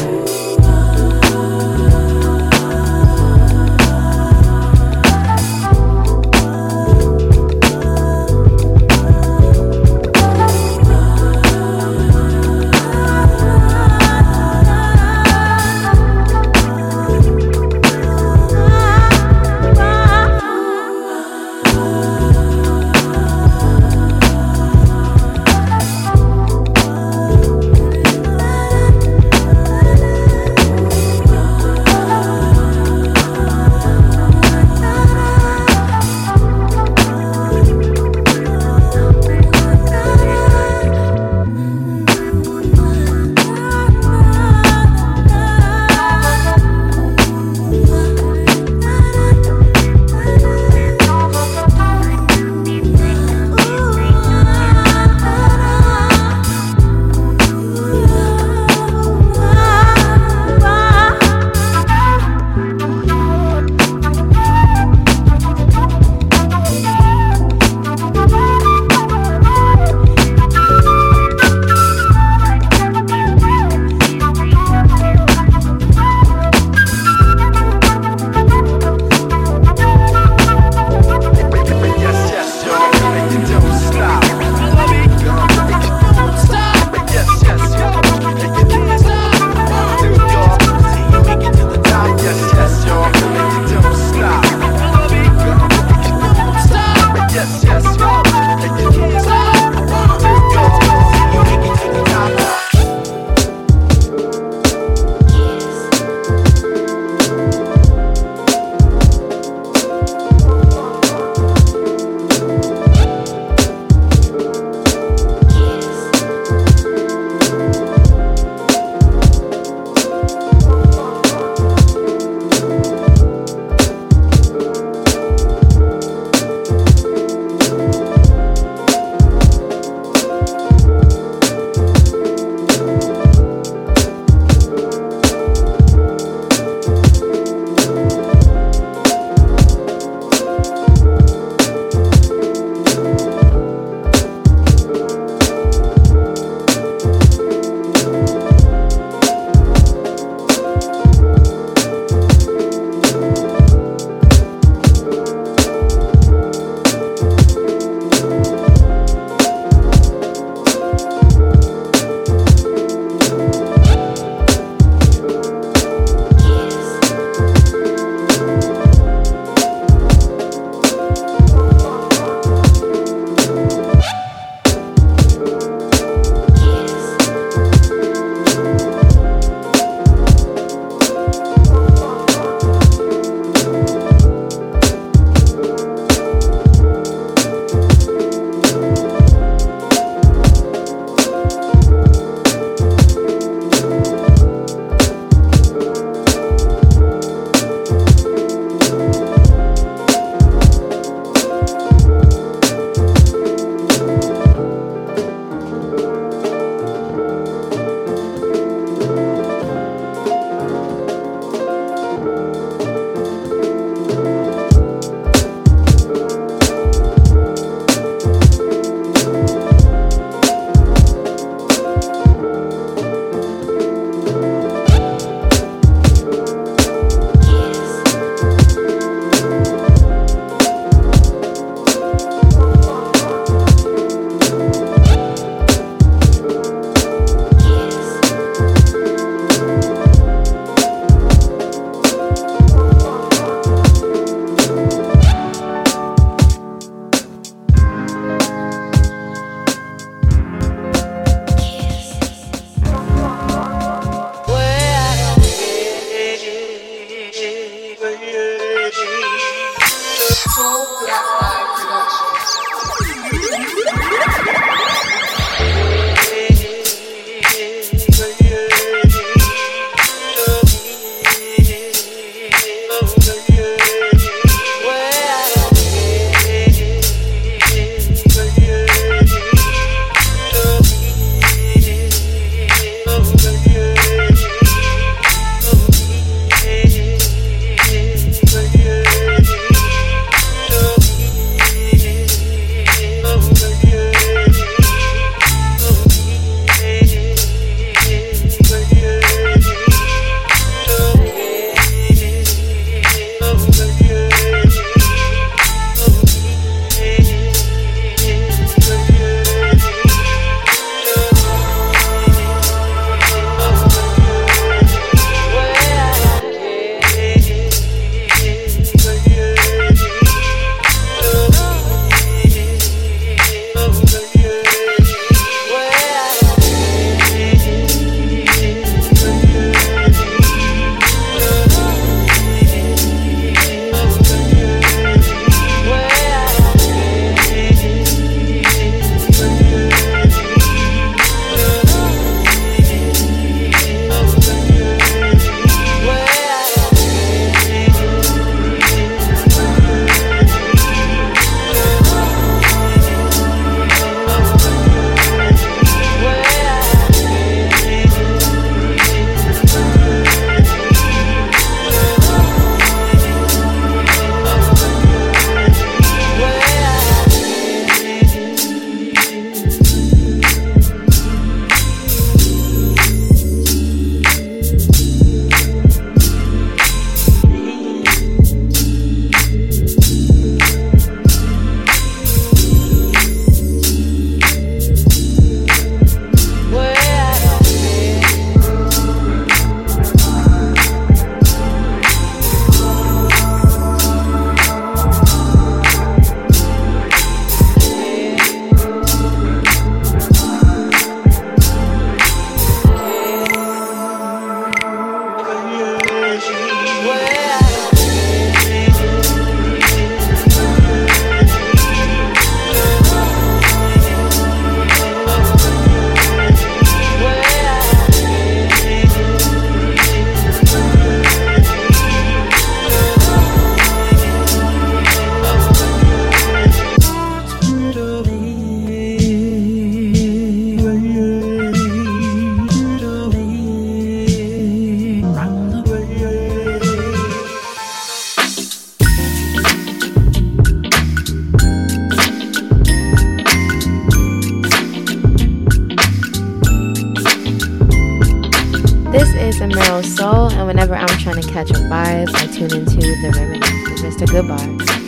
This is Emerald Soul, and whenever I'm trying to catch a vibe, I tune into The Remedy with Mister Goodbar.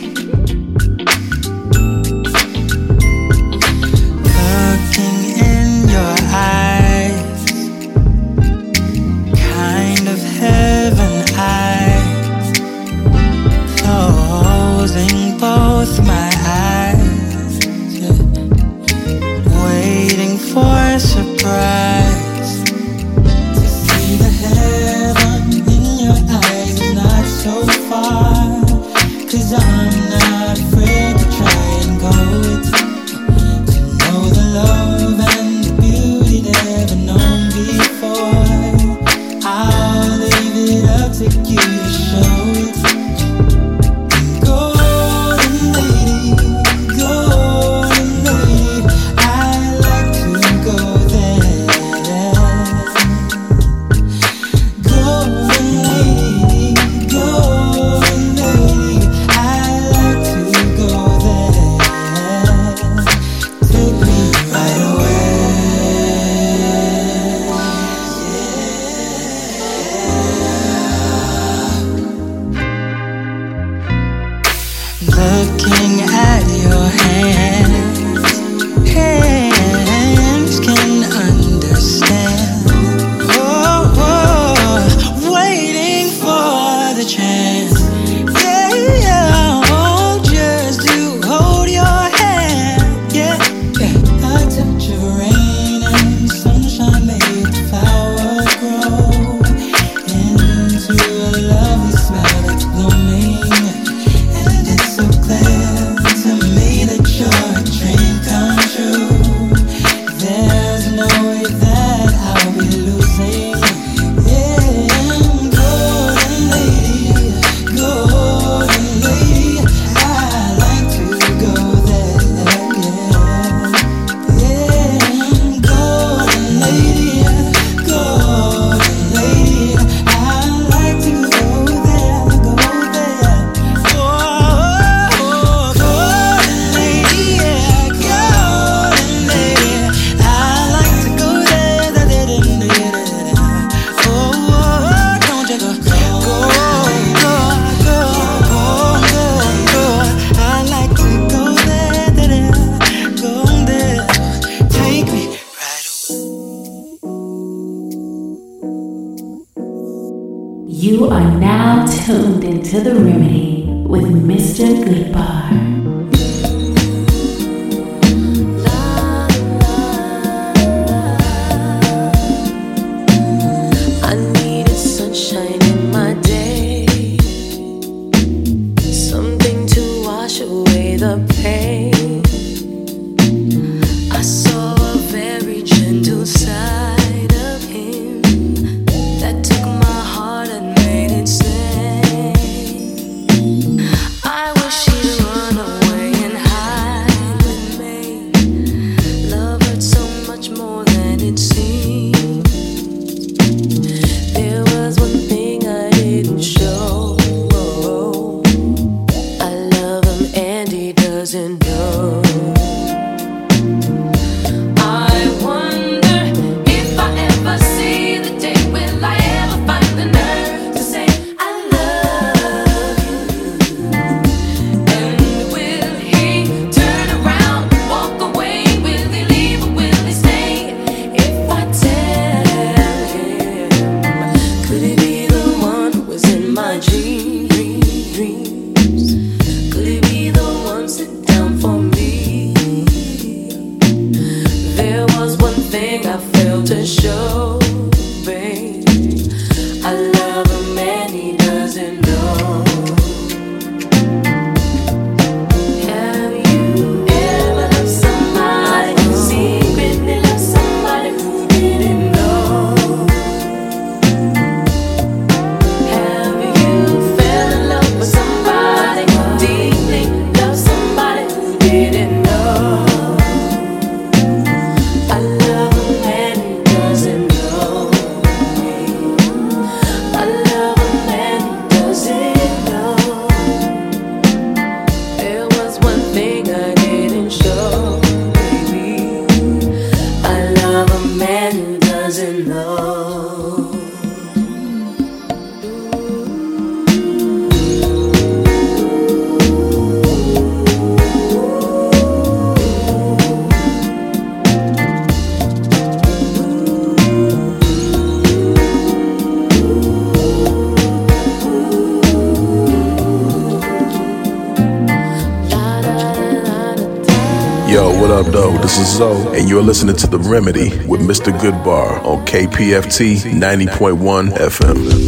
Looking in your eyes, kind of heaven eyes, closing both my eyes, waiting for a surprise. So far, 'cause I'm not afraid to try and go with you, to know the love and the beauty never known before. I'll leave it up to you to show it. Golden lady, golden lady, I like to go there. Golden lady, golden lady, I like to go there. Take me right away. Looking at your hands, hands can understand. Oh, oh, waiting for the chance. Yeah, yeah, oh, just to hold your hand. Yeah, yeah. A touch of rain and sunshine made the flower grow into a lovely smile that's blooming. And it's so clear to me that you're a dream come true. There's no way that I'll be losing. Yeah, golden lady, golden lady, I like to go there. Yeah, yeah, golden lady, golden lady, I like to go there, go there. Oh, golden lady, yeah, golden lady, I like to go there. Da, da, da, da, da, da. Oh, don't you go, go, go, go, go, go, go. I like to go there, da, da, go there. Take me You are now tuned into The Remedy with Mister Goodbar. I needed sunshine in my day, something to wash away the pain. I saw a very gentle side of him that took my heart and made it sing. I wish he'd run away. up, though? This is Zoe, and you're listening to The Remedy with Mister Goodbar on K P F T ninety point one F M.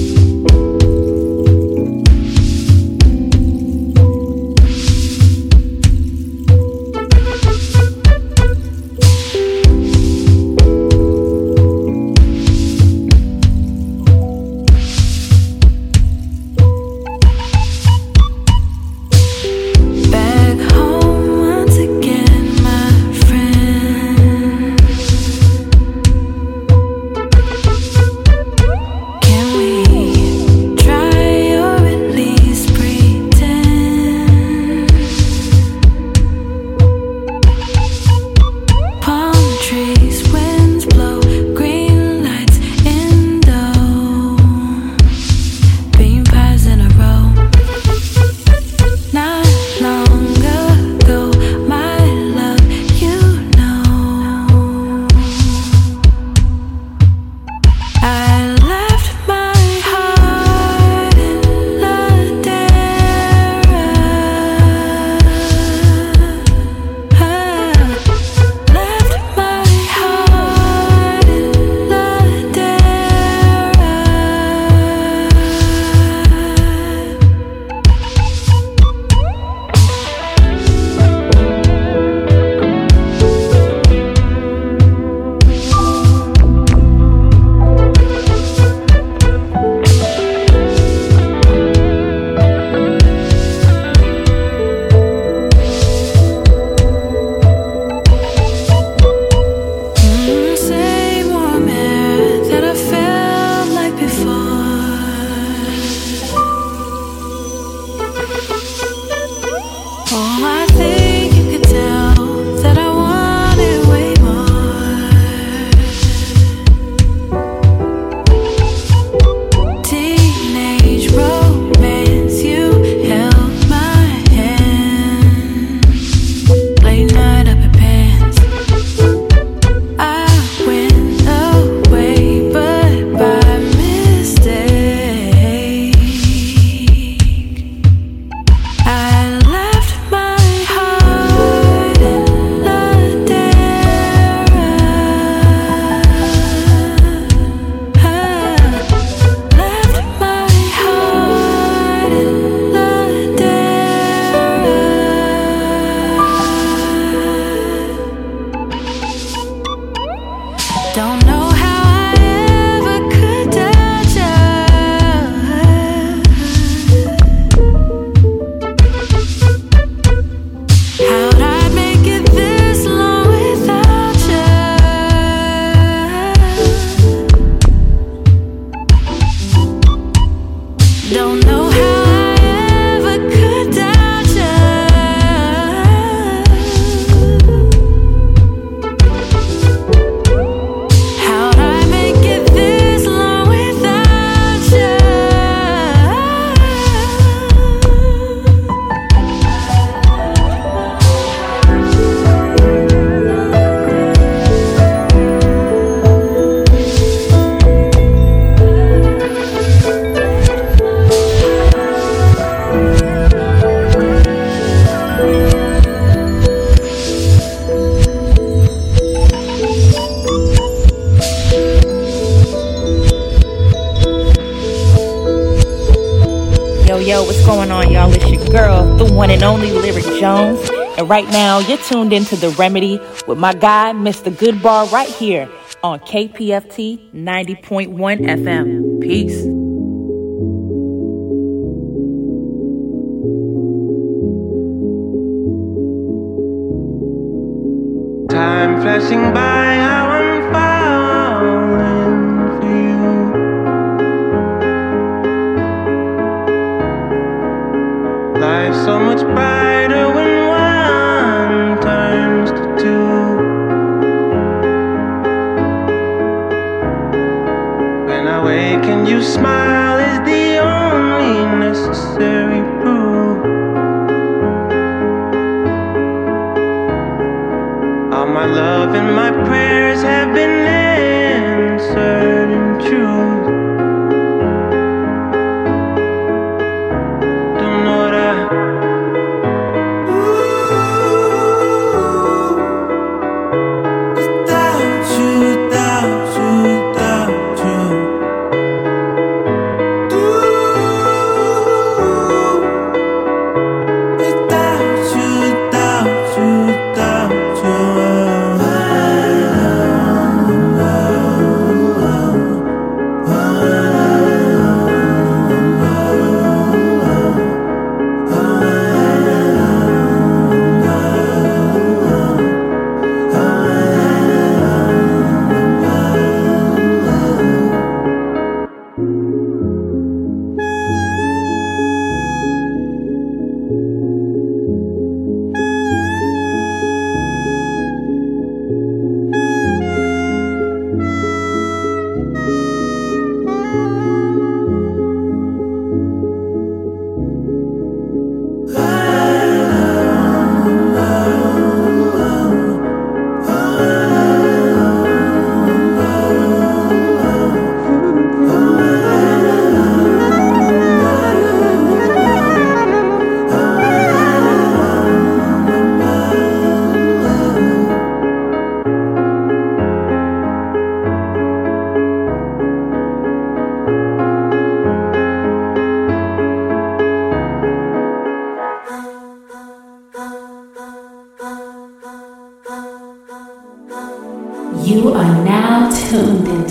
And right now, you're tuned into The Remedy with my guy, Mister Goodbar, right here on K P F T ninety point one F M. Peace. Time flashing by, how I'm falling for you. Life's so much brighter when and you smile is the only necessary proof. All my love and my prayers have been answered in truth. Don't know what I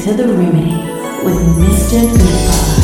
into The Remedy with Mister Goodbar.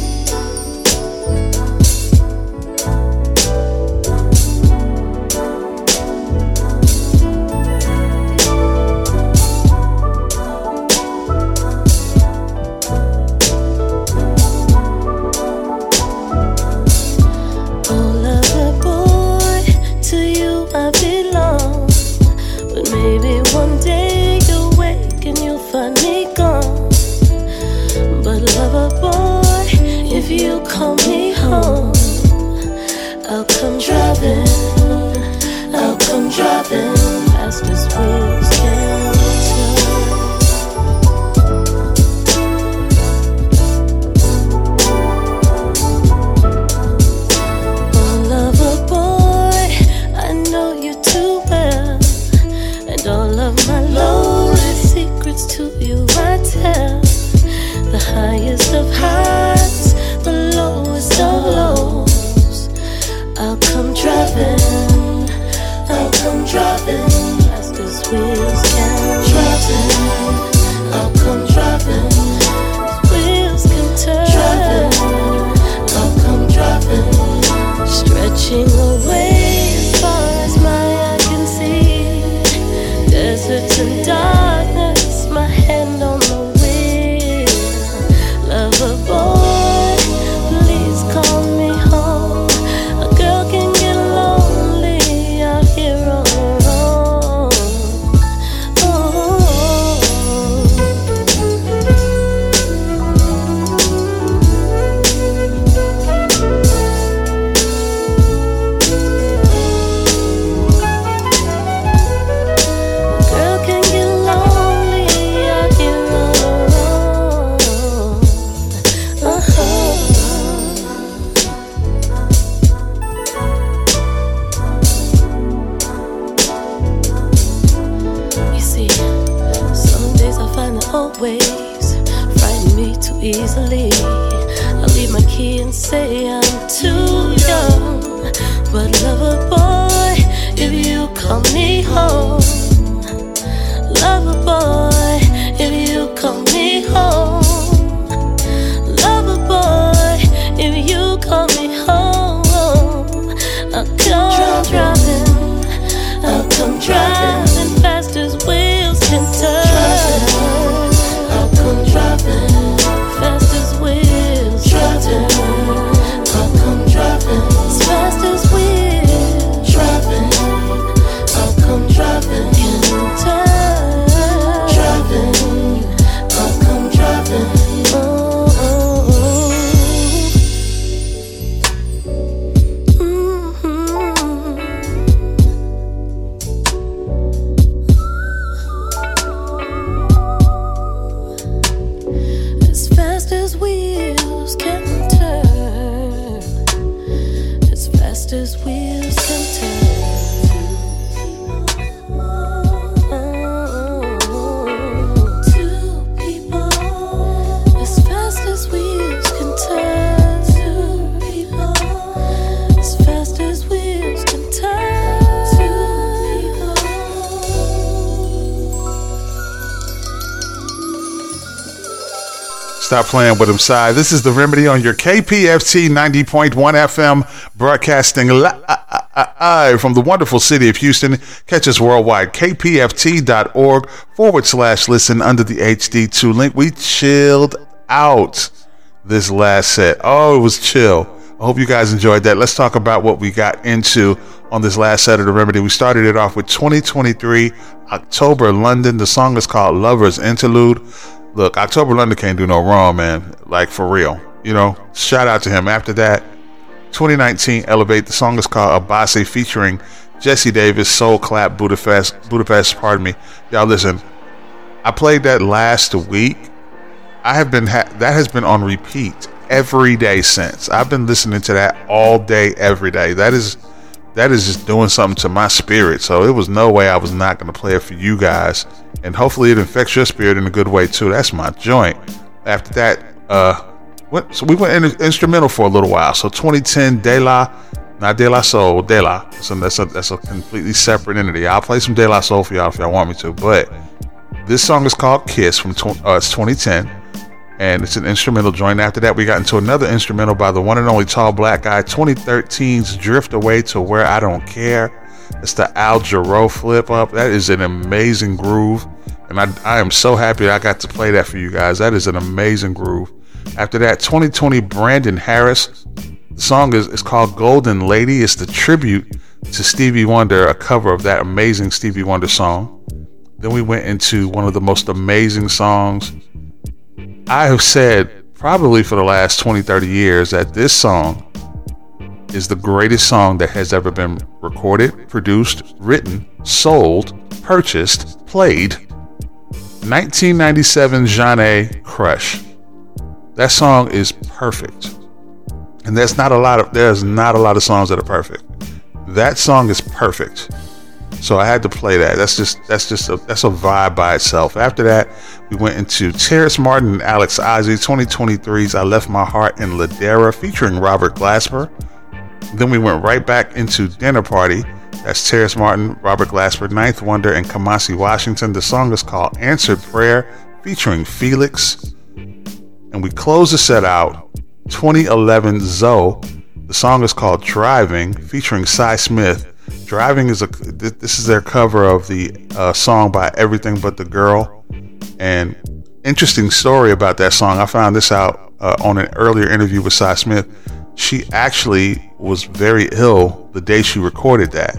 Stop playing with him, Si. This is The Remedy on your K P F T ninety point one F M, broadcasting live from the wonderful city of Houston. Catch us worldwide, kpft.org forward slash listen under the H D two link. We chilled out this last set. Oh, it was chill. I hope you guys enjoyed that. Let's talk about what we got into on this last set of The Remedy. We started it off with twenty twenty-three, October London. The song is called Lover's Interlude. Look, October London can't do no wrong, man. Like, for real. You know, shout out to him. After that, twenty nineteen, Elevate. The song is called Abase, featuring Jesse Davis, Soul Clap, Budapest, Budapest, pardon me. Y'all listen, I played that last week. I have been, ha- that has been on repeat every day since. I've been listening to that all day, every day. That is, that is just doing something to my spirit. So it was no way I was not going to play it for you guys. And hopefully it infects your spirit in a good way too. That's my joint. After that, uh, went, so we went in, instrumental for a little while. So twenty ten, De La, not De La Soul, De La. So that's a that's a completely separate entity. I'll play some De La Soul for y'all if y'all want me to. But This song is called Kiss from tw- uh, it's twenty ten, and it's an instrumental joint. After that, we got into another instrumental by the one and only Tall Black Guy, twenty thirteen's Drift Away to Where I Don't Care. It's the Al Jarreau flip up. That is an amazing groove, and I, I am so happy I got to play that for you guys. That is an amazing groove. After that, twenty twenty Brandon Harris. The song is, is called Golden Lady. It's the tribute to Stevie Wonder, a cover of that amazing Stevie Wonder song. Then we went into one of the most amazing songs. I have said probably for the last twenty, thirty years that this song is the greatest song that has ever been recorded, produced, written, sold, purchased, played. nineteen ninety-seven Zhané Crush. That song is perfect. And there's not a lot of there's not a lot of songs that are perfect. That song is perfect. So I had to play that. That's just that's just a that's a vibe by itself. After that, we went into Terrace Martin and Alex Ozzie, twenty twenty-three's I Left My Heart in Ladera, featuring Robert Glasper. Then we went right back into Dinner Party. That's Terrace Martin, Robert Glasper, Ninth Wonder, and Kamasi Washington. The song is called Answered Prayer, featuring Felix. And we close the set out, twenty eleven Zoe. The song is called Driving, featuring Cy Smith. Driving is a this is their cover of the uh, song by Everything But the Girl. And interesting story about that song. I found this out uh, on an earlier interview with Cy Smith. She actually was very ill the day she recorded that.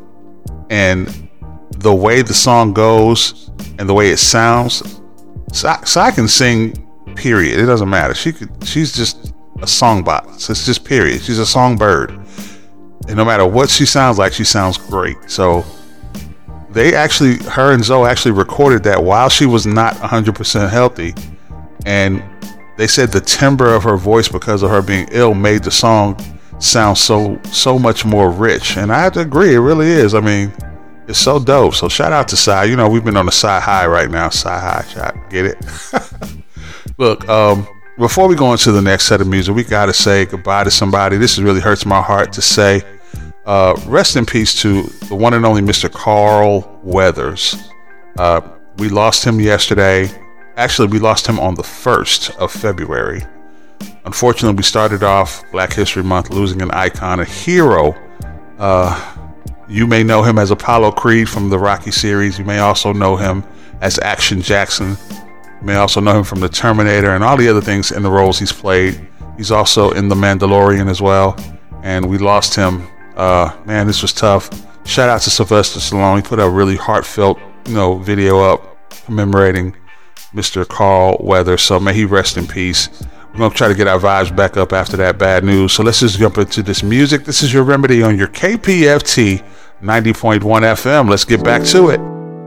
And the way the song goes and the way it sounds, Cy, Cy can sing, period. It doesn't matter. She could. She's just a songbox. It's just period. She's a songbird. And no matter what she sounds like, she sounds great. So they actually, her and Zoe actually recorded that while she was not one hundred percent healthy. And they said the timbre of her voice, because of her being ill, made the song sound so, so much more rich. And I have to agree, it really is. I mean, it's so dope. So shout out to Cy. You know, we've been on the Cy high right now. Cy high, shot. Get it? Look, um, before we go into the next set of music, we got to say goodbye to somebody. This really hurts my heart to say. Uh, rest in peace to the one and only Mister Carl Weathers. Uh, we lost him yesterday. Actually, we lost him on the first of February. Unfortunately, we started off Black History Month losing an icon, a hero. Uh, you may know him as Apollo Creed from the Rocky series. You may also know him as Action Jackson. You may also know him from the Terminator and all the other things in the roles he's played. He's also in The Mandalorian as well. And we lost him. Uh, man, this was tough. Shout out to Sylvester Stallone. He put a really heartfelt, you know, video up commemorating Mister Carl Weathers. So may he rest in peace. We're going to try to get our vibes back up after that bad news. So let's just jump into this music. This is your remedy on your K P F T ninety point one F M. Let's get back to it.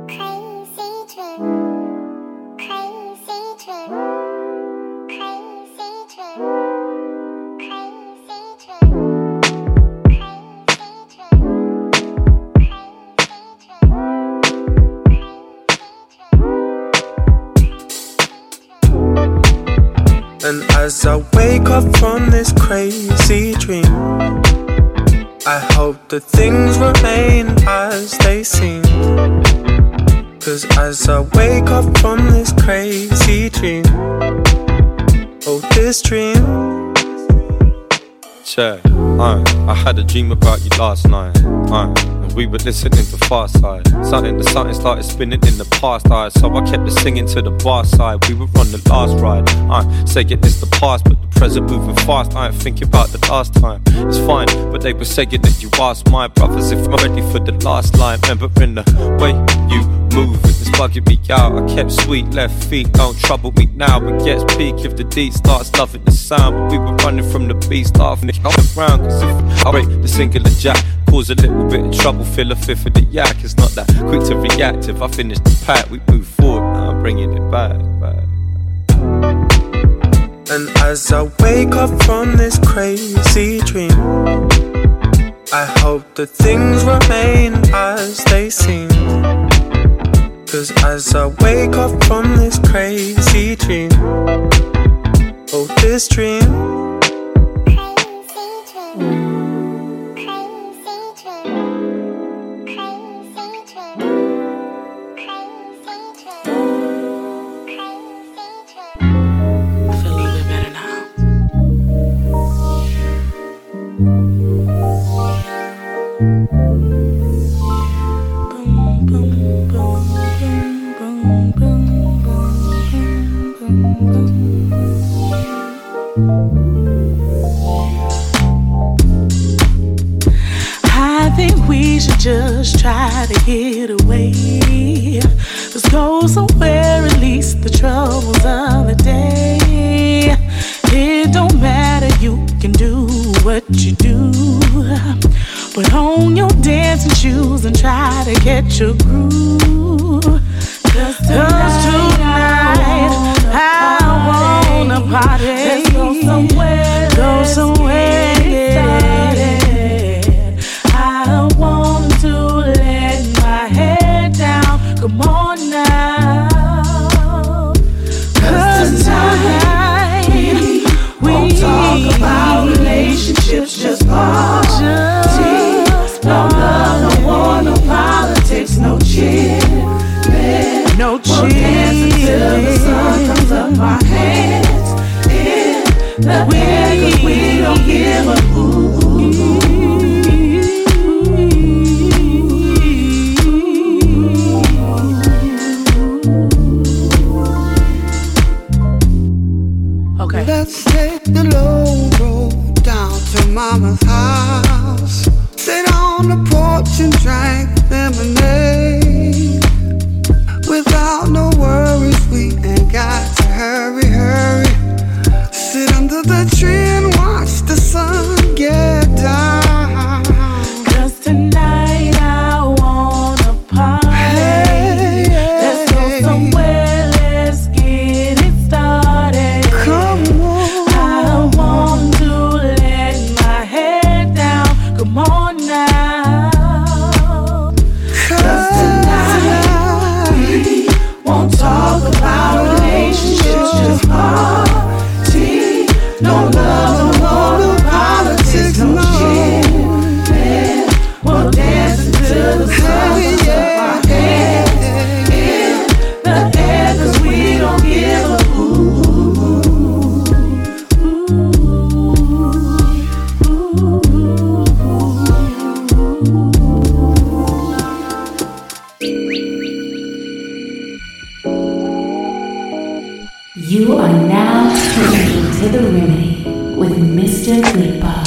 And as I wake up from this crazy dream, I hope that things remain as they seem. Cause as I wake up from this crazy dream, oh this dream. Check, uh, I had a dream about you last night, uh, and we were listening to Far Side. Something, the something started spinning in the past, uh, so I kept it singing to the bar side. We were on the last ride, uh, saying it's the past, but the present moving fast. I ain't thinking about the last time. It's fine, but they were saying that you asked my brothers if I'm ready for the last line. Remembering the way you move, it was bugging me out. I kept sweet, left feet, don't trouble me now. It gets peak if the D starts loving the sound. But we were running from the beast, laughing it around. Cause if I break the singular jack, cause a little bit of trouble, fill a fifth of the yak. It's not that quick to react. If I finish the pack, we move forward. Now I'm bringing it back, back. And as I wake up from this crazy dream, I hope that things remain as they seem. Cause as I wake up from this crazy dream, oh this dream. I think we should just try to get away. Let's go somewhere, release the troubles of the day. It don't matter, you can do what you do. Put on your dancing shoes and try to get your groove. Cause tonight, tonight I wanna party. Let's go somewhere, go somewhere, get started. I want to let my head down. Come on now. Cause tonight we, we won't talk about relationships, just party. No love, no war, no politics, no cheer. No cheer. We'll dance until the sun comes up our hands. In the air, 'cause we don't give a ooh. Okay. Let's take the low road down to Mama's house. Sit on the porch and drink lemonade. Without no worries, we ain't got to hurry, hurry. Sit under the tree and watch the sun get down. Cause tonight I wanna party. Hey, let's go somewhere, let's get it started. Come on. I want to let my head down. Come on now. Cause tonight we won't talk about relationships, just party. No love, no war, no politics, no cheer. We'll dance until the sun comes up our hands. In the air, 'cause we don't give a ooh. You are now tuned into The Remedy with Mister Goodbar.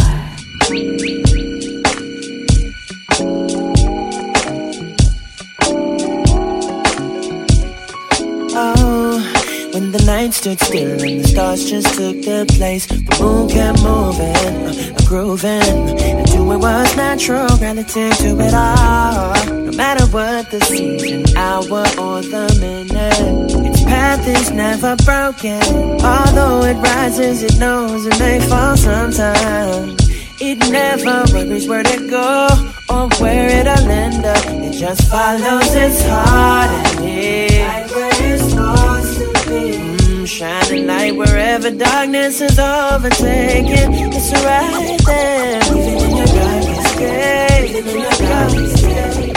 Oh, when the night stood still and the stars just took their place, the moon kept moving, uh, grooving, and doing what's natural relative to it all. No matter what the season, hour, or the minute, its path is never broken. Although it rises, it knows it may fall sometime. It never worries where to go or where it'll end up. It just follows its heart and it right where it's supposed to be. Mm, shining light wherever darkness is overtaken. It's right there, even in your darkest day, even in your darkest day.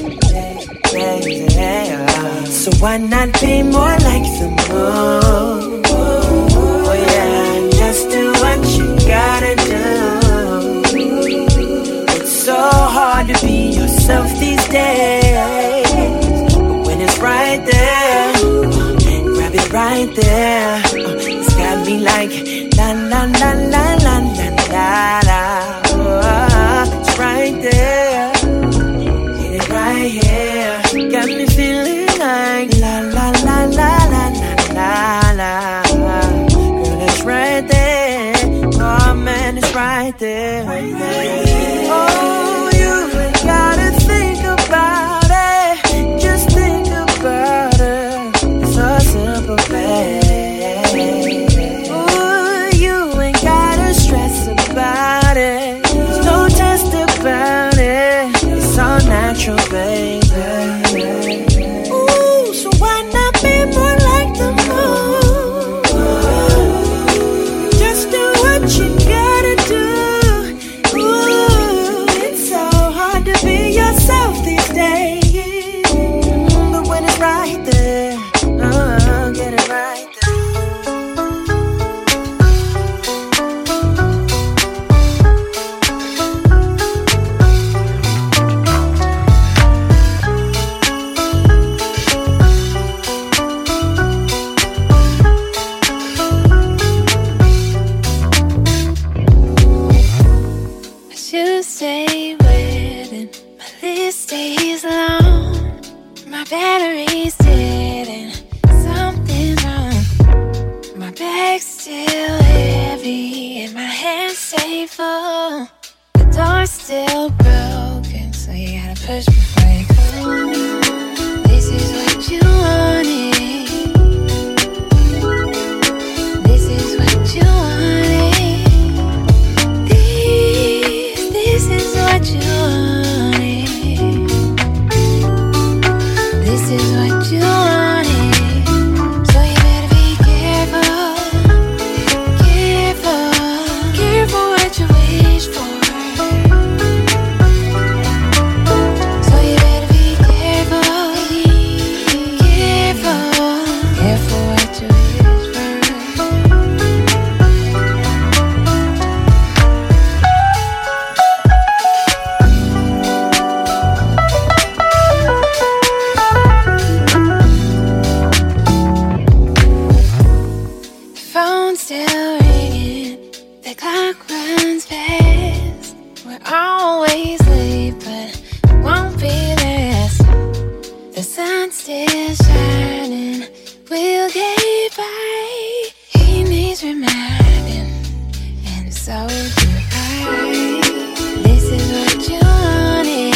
Yeah. So why not be more like the moon? Oh yeah, just do what you gotta do. So hard to be yourself these days, but when it's right there, grab it right there. Uh, it's got me like la la la la la la la la. Oh, it's right there, get it right here. Got me feeling like la la la la la la la la. Girl, it's right there. Oh man, it's right there. Right there. Oh, you ain't gotta think about it. Just think about it. It's so simple, babe. Ooh, you ain't gotta stress about it. There's no test about it. It's all natural, baby. Ooh, so why not be more like the moon? Just do what you gotta do. Ooh, it's safer. The door's still broken, so you gotta push before you go. This is what you wanted. This is what you wanted. This, this is what you wanted. This is what you wanted. So you better be careful. Careful. Careful what you wish for. So you better be careful. Careful. Careful what you wish for. Phone's still ringing, the clock runs fast. We're always late, but won't be last. The sun's still shining, we'll get by. He needs reminding, and so do I. This is what you wanted.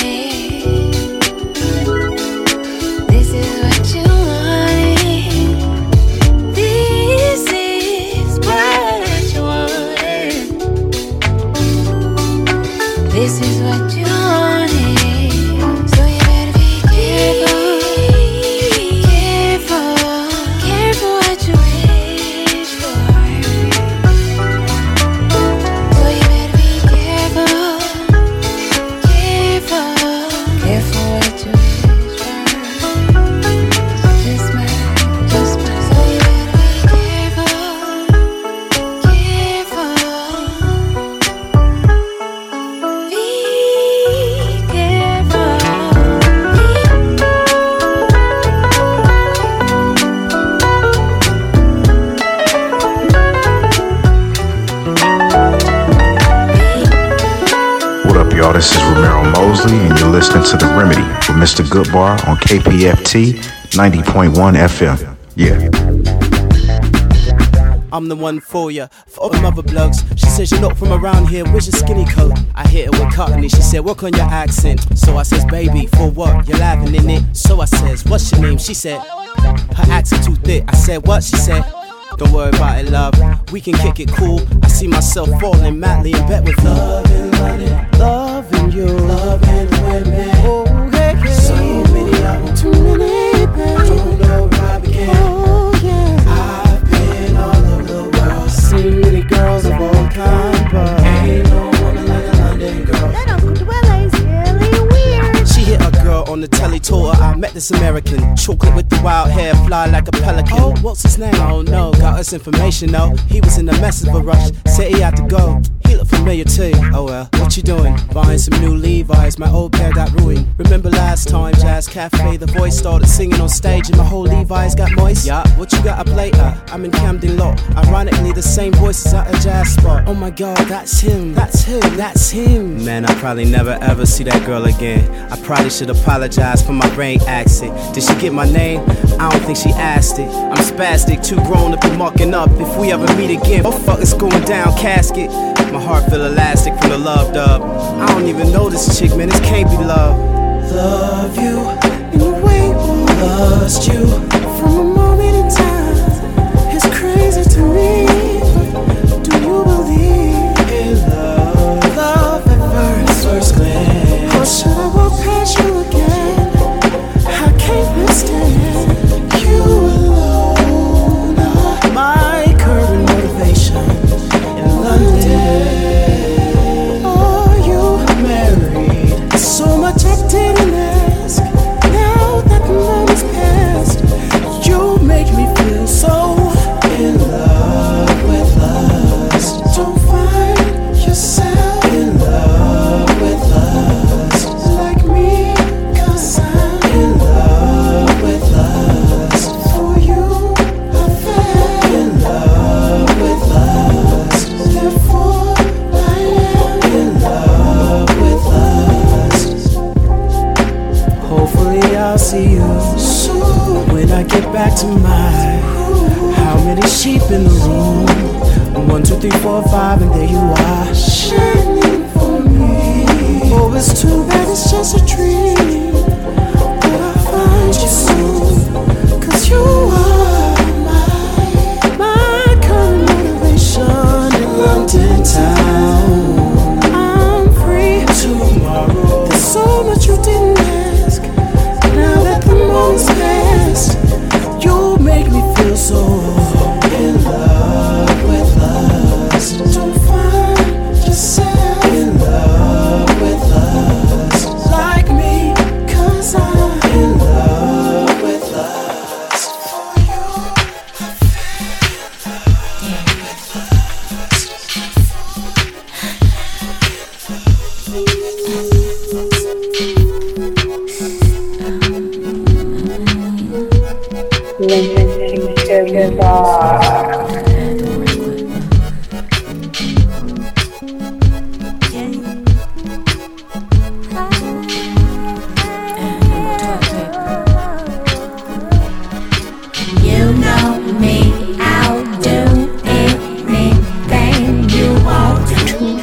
This is what you wanted. This is what you wanted. This is what you wanted. So you better be careful. Careful. Careful what you wish for. So you better be careful. Careful. Careful what you wish for. Just might, just might. So you better be careful. Careful. Be careful. What up, y'all? This is Romero Mosley, and you're listening to The Remedy with Mister Goodbar on K P F T ninety point one F M. Yeah. I'm the one for ya, for all them other blokes. She says you're not from around here, where's your skinny coat? I hit her with Cockney, she said work on your accent. So I says baby, for what? You're laughing in it. So I says what's your name? She said her accent too thick. I said what? She said don't worry about it, love. We can kick it cool. I see myself falling madly in bed with loving money, loving you, loving women. Oh, hey, hey. So many of them, too many, baby. Don't know where I began. Oh, yeah. I've been all over the world, seen many girls of all kinds, but ain't no woman like a London girl. That Uncle Dwelle's really weird. She hit a girl on the telly, told her I met this American, chocolate with the wild hair, fly like a pelican. Oh, what's his name? I don't know. Got us information though. He was in a mess of a rush. Said he had to go. He looked familiar too. Oh well, what you doing? Buying some new Levi's, my old pair got ruined. Remember last time, Jazz Cafe, the voice started singing on stage and my whole Levi's got moist. Yeah, what you got up later? I'm in Camden Lock. Ironically, the same voice is at a jazz spot. Oh my god, that's him, that's him, that's him. Man, I probably never ever see that girl again. I probably should apologize for my brain accent. Did she get my name? I don't think she asked it. I'm spastic, too grown to be marking up. If we ever meet again, what fuck is going down, casket? My heart feel elastic from the love dub. I don't even know this chick, man, this can't be love. Love you in a way, lost you from a moment in time. It's crazy to me. Do you believe in love? Love at first, first glance. Or should I walk past you again? I can't withstand you alone. Are my current motivation in London. Are you married? So much I didn't ask. Now that the moment's past, you make me feel so in love with lust. Don't find yourself in love with lust like me, 'cause I'm in love with lust. For you, I fell in love with lust. Therefore, I am in love with lust. Hopefully I'll see you soon when I get back to my. How many sheep in the room? One, two, three. three, four, five, and there you are, shining for me. Oh, it's too bad it's just a dream, but I'll find you soon, 'cause you are my, my kind of motivation in London town. I'm free tomorrow. There's so much you didn't ask. Now that the moment's past, you make me feel so in love with us. Don't find yourself in love with us like me, 'cause I'm in love with us. For you, I feel in love with us. Listening to the bar. You know me, I'll do anything you want to.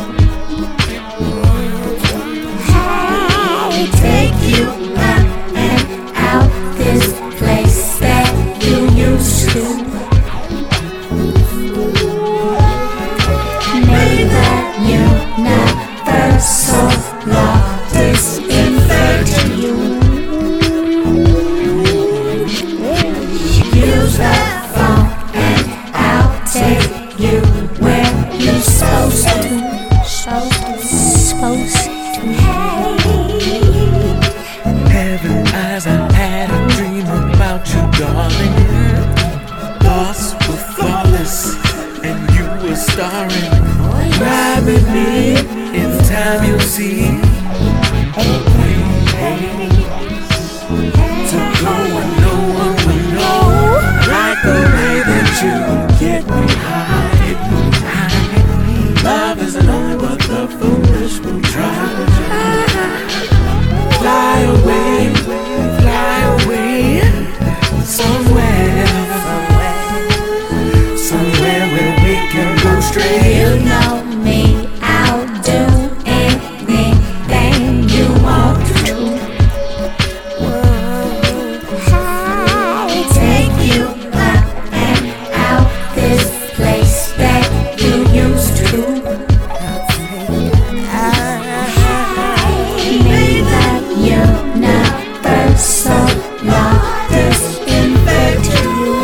I'll take you up and out this place that you used to. May the universal law disinvert you. Use the phone and I'll take you where you're supposed to. Supposed to. Heaven, as I had a dream about you, darling. Thoughts were flawless, and you were starring. Ride with me, in time you'll see. To go where no one will know, like the way that you get me high, get me high. Love isn't only what the foolish will try. Fly away, fly away, somewhere, somewhere where we can go straight. You know me, I'll do anything you want to. I'll take you up and out this place that you used to. May the universal law disinvert you.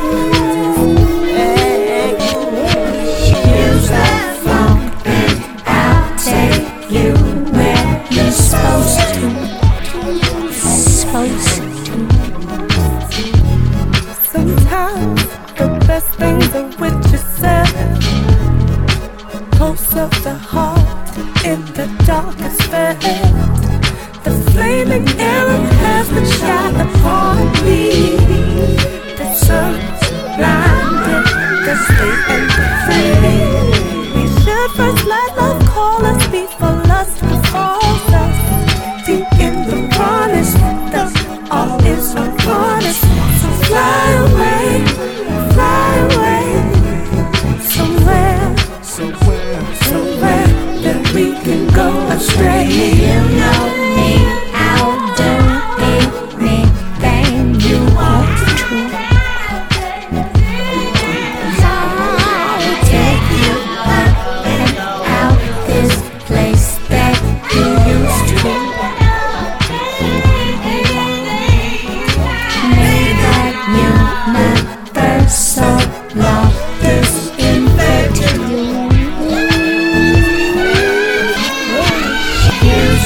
Use the phone and I'll take you where you're supposed to. Supposed to. Sometimes the best things are with yourself, close of the heart, in the darkest felt. The flaming arrow has been shot upon me. The sun's blinded, the state and the flame. We should first let love call us before lust befalls us. Deep in the forest, thus all is unpunished. So fly away, fly away, somewhere, somewhere, somewhere that we can go astray. You know me, I'll do anything you want to. I'll take you up and out this place that you used to. May that universal law disinvert you. Use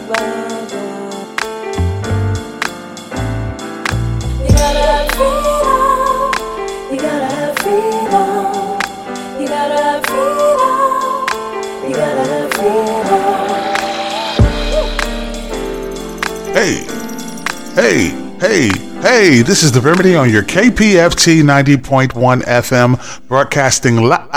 You gotta have freedom. You gotta have freedom. You gotta have freedom. You gotta have freedom. Hey, hey, hey, hey, this is The Remedy on your K P F T ninety point one F M, broadcasting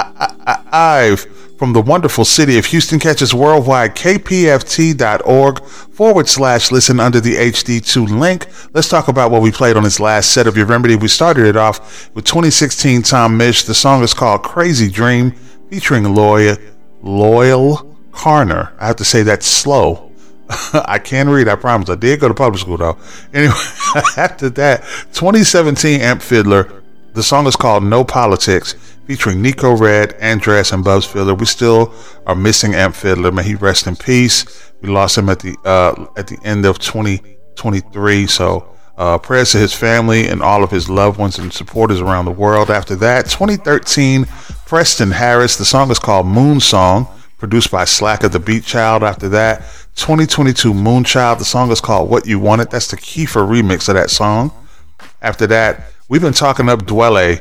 live from the wonderful city of Houston. Catch us worldwide, k p f t dot org forward slash listen under the H D two link. Let's talk about what we played on this last set of Your Remedy. We started it off with twenty sixteen Tom Misch. The song is called Crazy Dream, featuring Loyal, Loyal Carner. I have to say that slow. I can read, I promise. I did go to public school though. Anyway, after that, twenty seventeen Amp Fiddler. The song is called No Politics, featuring Nico Red, Andres, and Bubs Fiddler. We still are missing Amp Fiddler. May he rest in peace. We lost him at the uh, at the end of twenty twenty-three. So uh, prayers to his family and all of his loved ones and supporters around the world. After that, twenty thirteen Preston Harris. The song is called Moon Song, produced by Slacker the Beat Child. After that, twenty twenty-two Moonchild. The song is called What You Wanted. That's the Kiefer remix of that song. After that, we've been talking up Dwele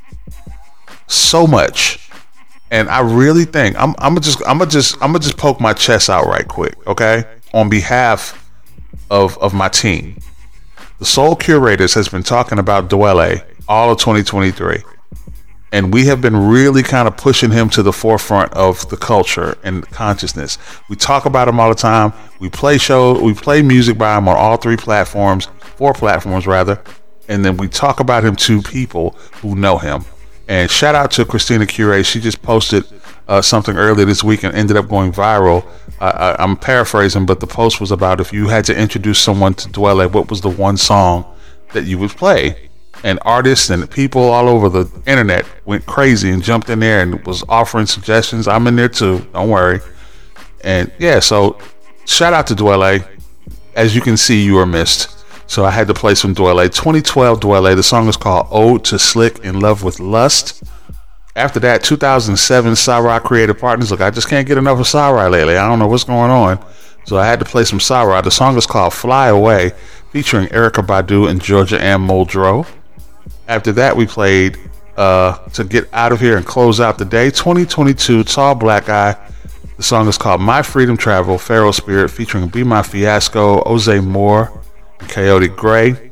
so much, and I really think I'm I'm gonna just I'm gonna just I'm gonna just poke my chest out right quick, okay? On behalf of of my team, the Soul Curators has been talking about Dwele all of twenty twenty-three. And we have been really kind of pushing him to the forefront of the culture and consciousness. We talk about him all the time. We play shows, we play music by him on all three platforms, four platforms rather. And then we talk about him to people who know him. And shout out to Christina Cure. She just posted uh, something earlier this week and ended up going viral. Uh, I, I'm paraphrasing, but the post was about if you had to introduce someone to Dwele, what was the one song that you would play? And artists and people all over the internet went crazy and jumped in there and was offering suggestions. I'm in there too, don't worry. And yeah, so shout out to Dwele. As you can see, you are missed. So I had to play some Dwele. twenty twelve Dwele. The song is called Ode to Slick in Love with Lust. After that, two thousand seven Sarai Creative Partners. Look, I just can't get enough of Sarai lately. I don't know what's going on. So I had to play some Sarai. The song is called Fly Away, featuring Erykah Badu and Georgia Ann Muldrow. After that, we played uh, to get out of here and close out the day, twenty twenty-two Tall Black Eye. The song is called My Freedom Travel, Pharaoh Spirit, featuring Be My Fiasco, Ozay Moore, and Coyote Gray.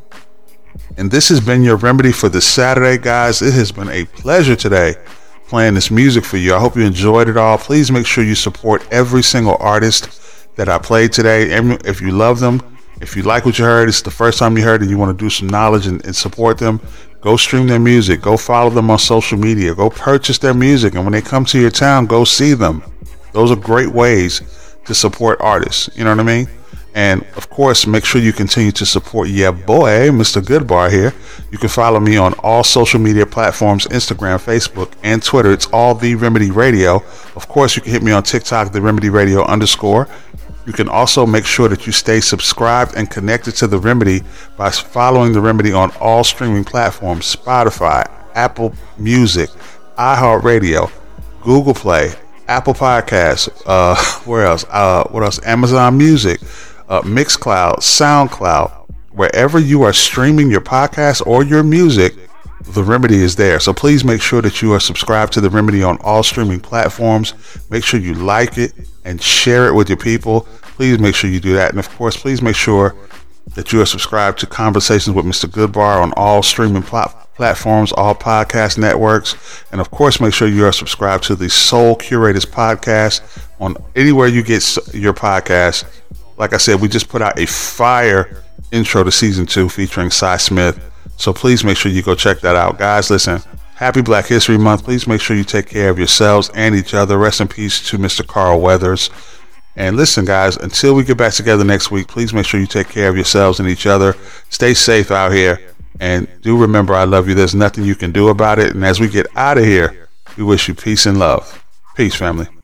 And this has been your remedy for this Saturday, guys. It has been a pleasure today playing this music for you. I hope you enjoyed it all. Please make sure you support every single artist that I played today. If you love them, if you like what you heard, it's the first time you heard and you want to do some knowledge and, and support them, go stream their music, go follow them on social media, go purchase their music, and when they come to your town, go see them. Those are great ways to support artists, you know what I mean? And of course, make sure you continue to support yeah boy, Mister Goodbar here. You can follow me on all social media platforms, Instagram, Facebook, and Twitter. It's all The Remedy Radio. Of course, you can hit me on TikTok, The Remedy Radio underscore. You can also make sure that you stay subscribed and connected to The Remedy by following The Remedy on all streaming platforms: Spotify, Apple Music, iHeartRadio, Google Play, Apple Podcasts, uh, where else? Uh, what else? Amazon Music, uh, Mixcloud, SoundCloud. Wherever you are streaming your podcast or your music, The Remedy is there. So please make sure that you are subscribed to The Remedy on all streaming platforms. Make sure you like it and share it with your people. Please make sure you do that. And of course, please make sure that you are subscribed to Conversations with Mister Goodbar on all streaming plat- platforms, all podcast networks. And of course, make sure you are subscribed to the Soul Curators podcast on anywhere you get your podcast. Like I said, we just put out a fire intro to season two featuring Cy Smith. So please make sure you go check that out. Guys, listen, happy Black History Month. Please make sure you take care of yourselves and each other. Rest in peace to Mister Carl Weathers. And listen, guys, until we get back together next week, please make sure you take care of yourselves and each other. Stay safe out here. And do remember, I love you. There's nothing you can do about it. And as we get out of here, we wish you peace and love. Peace, family.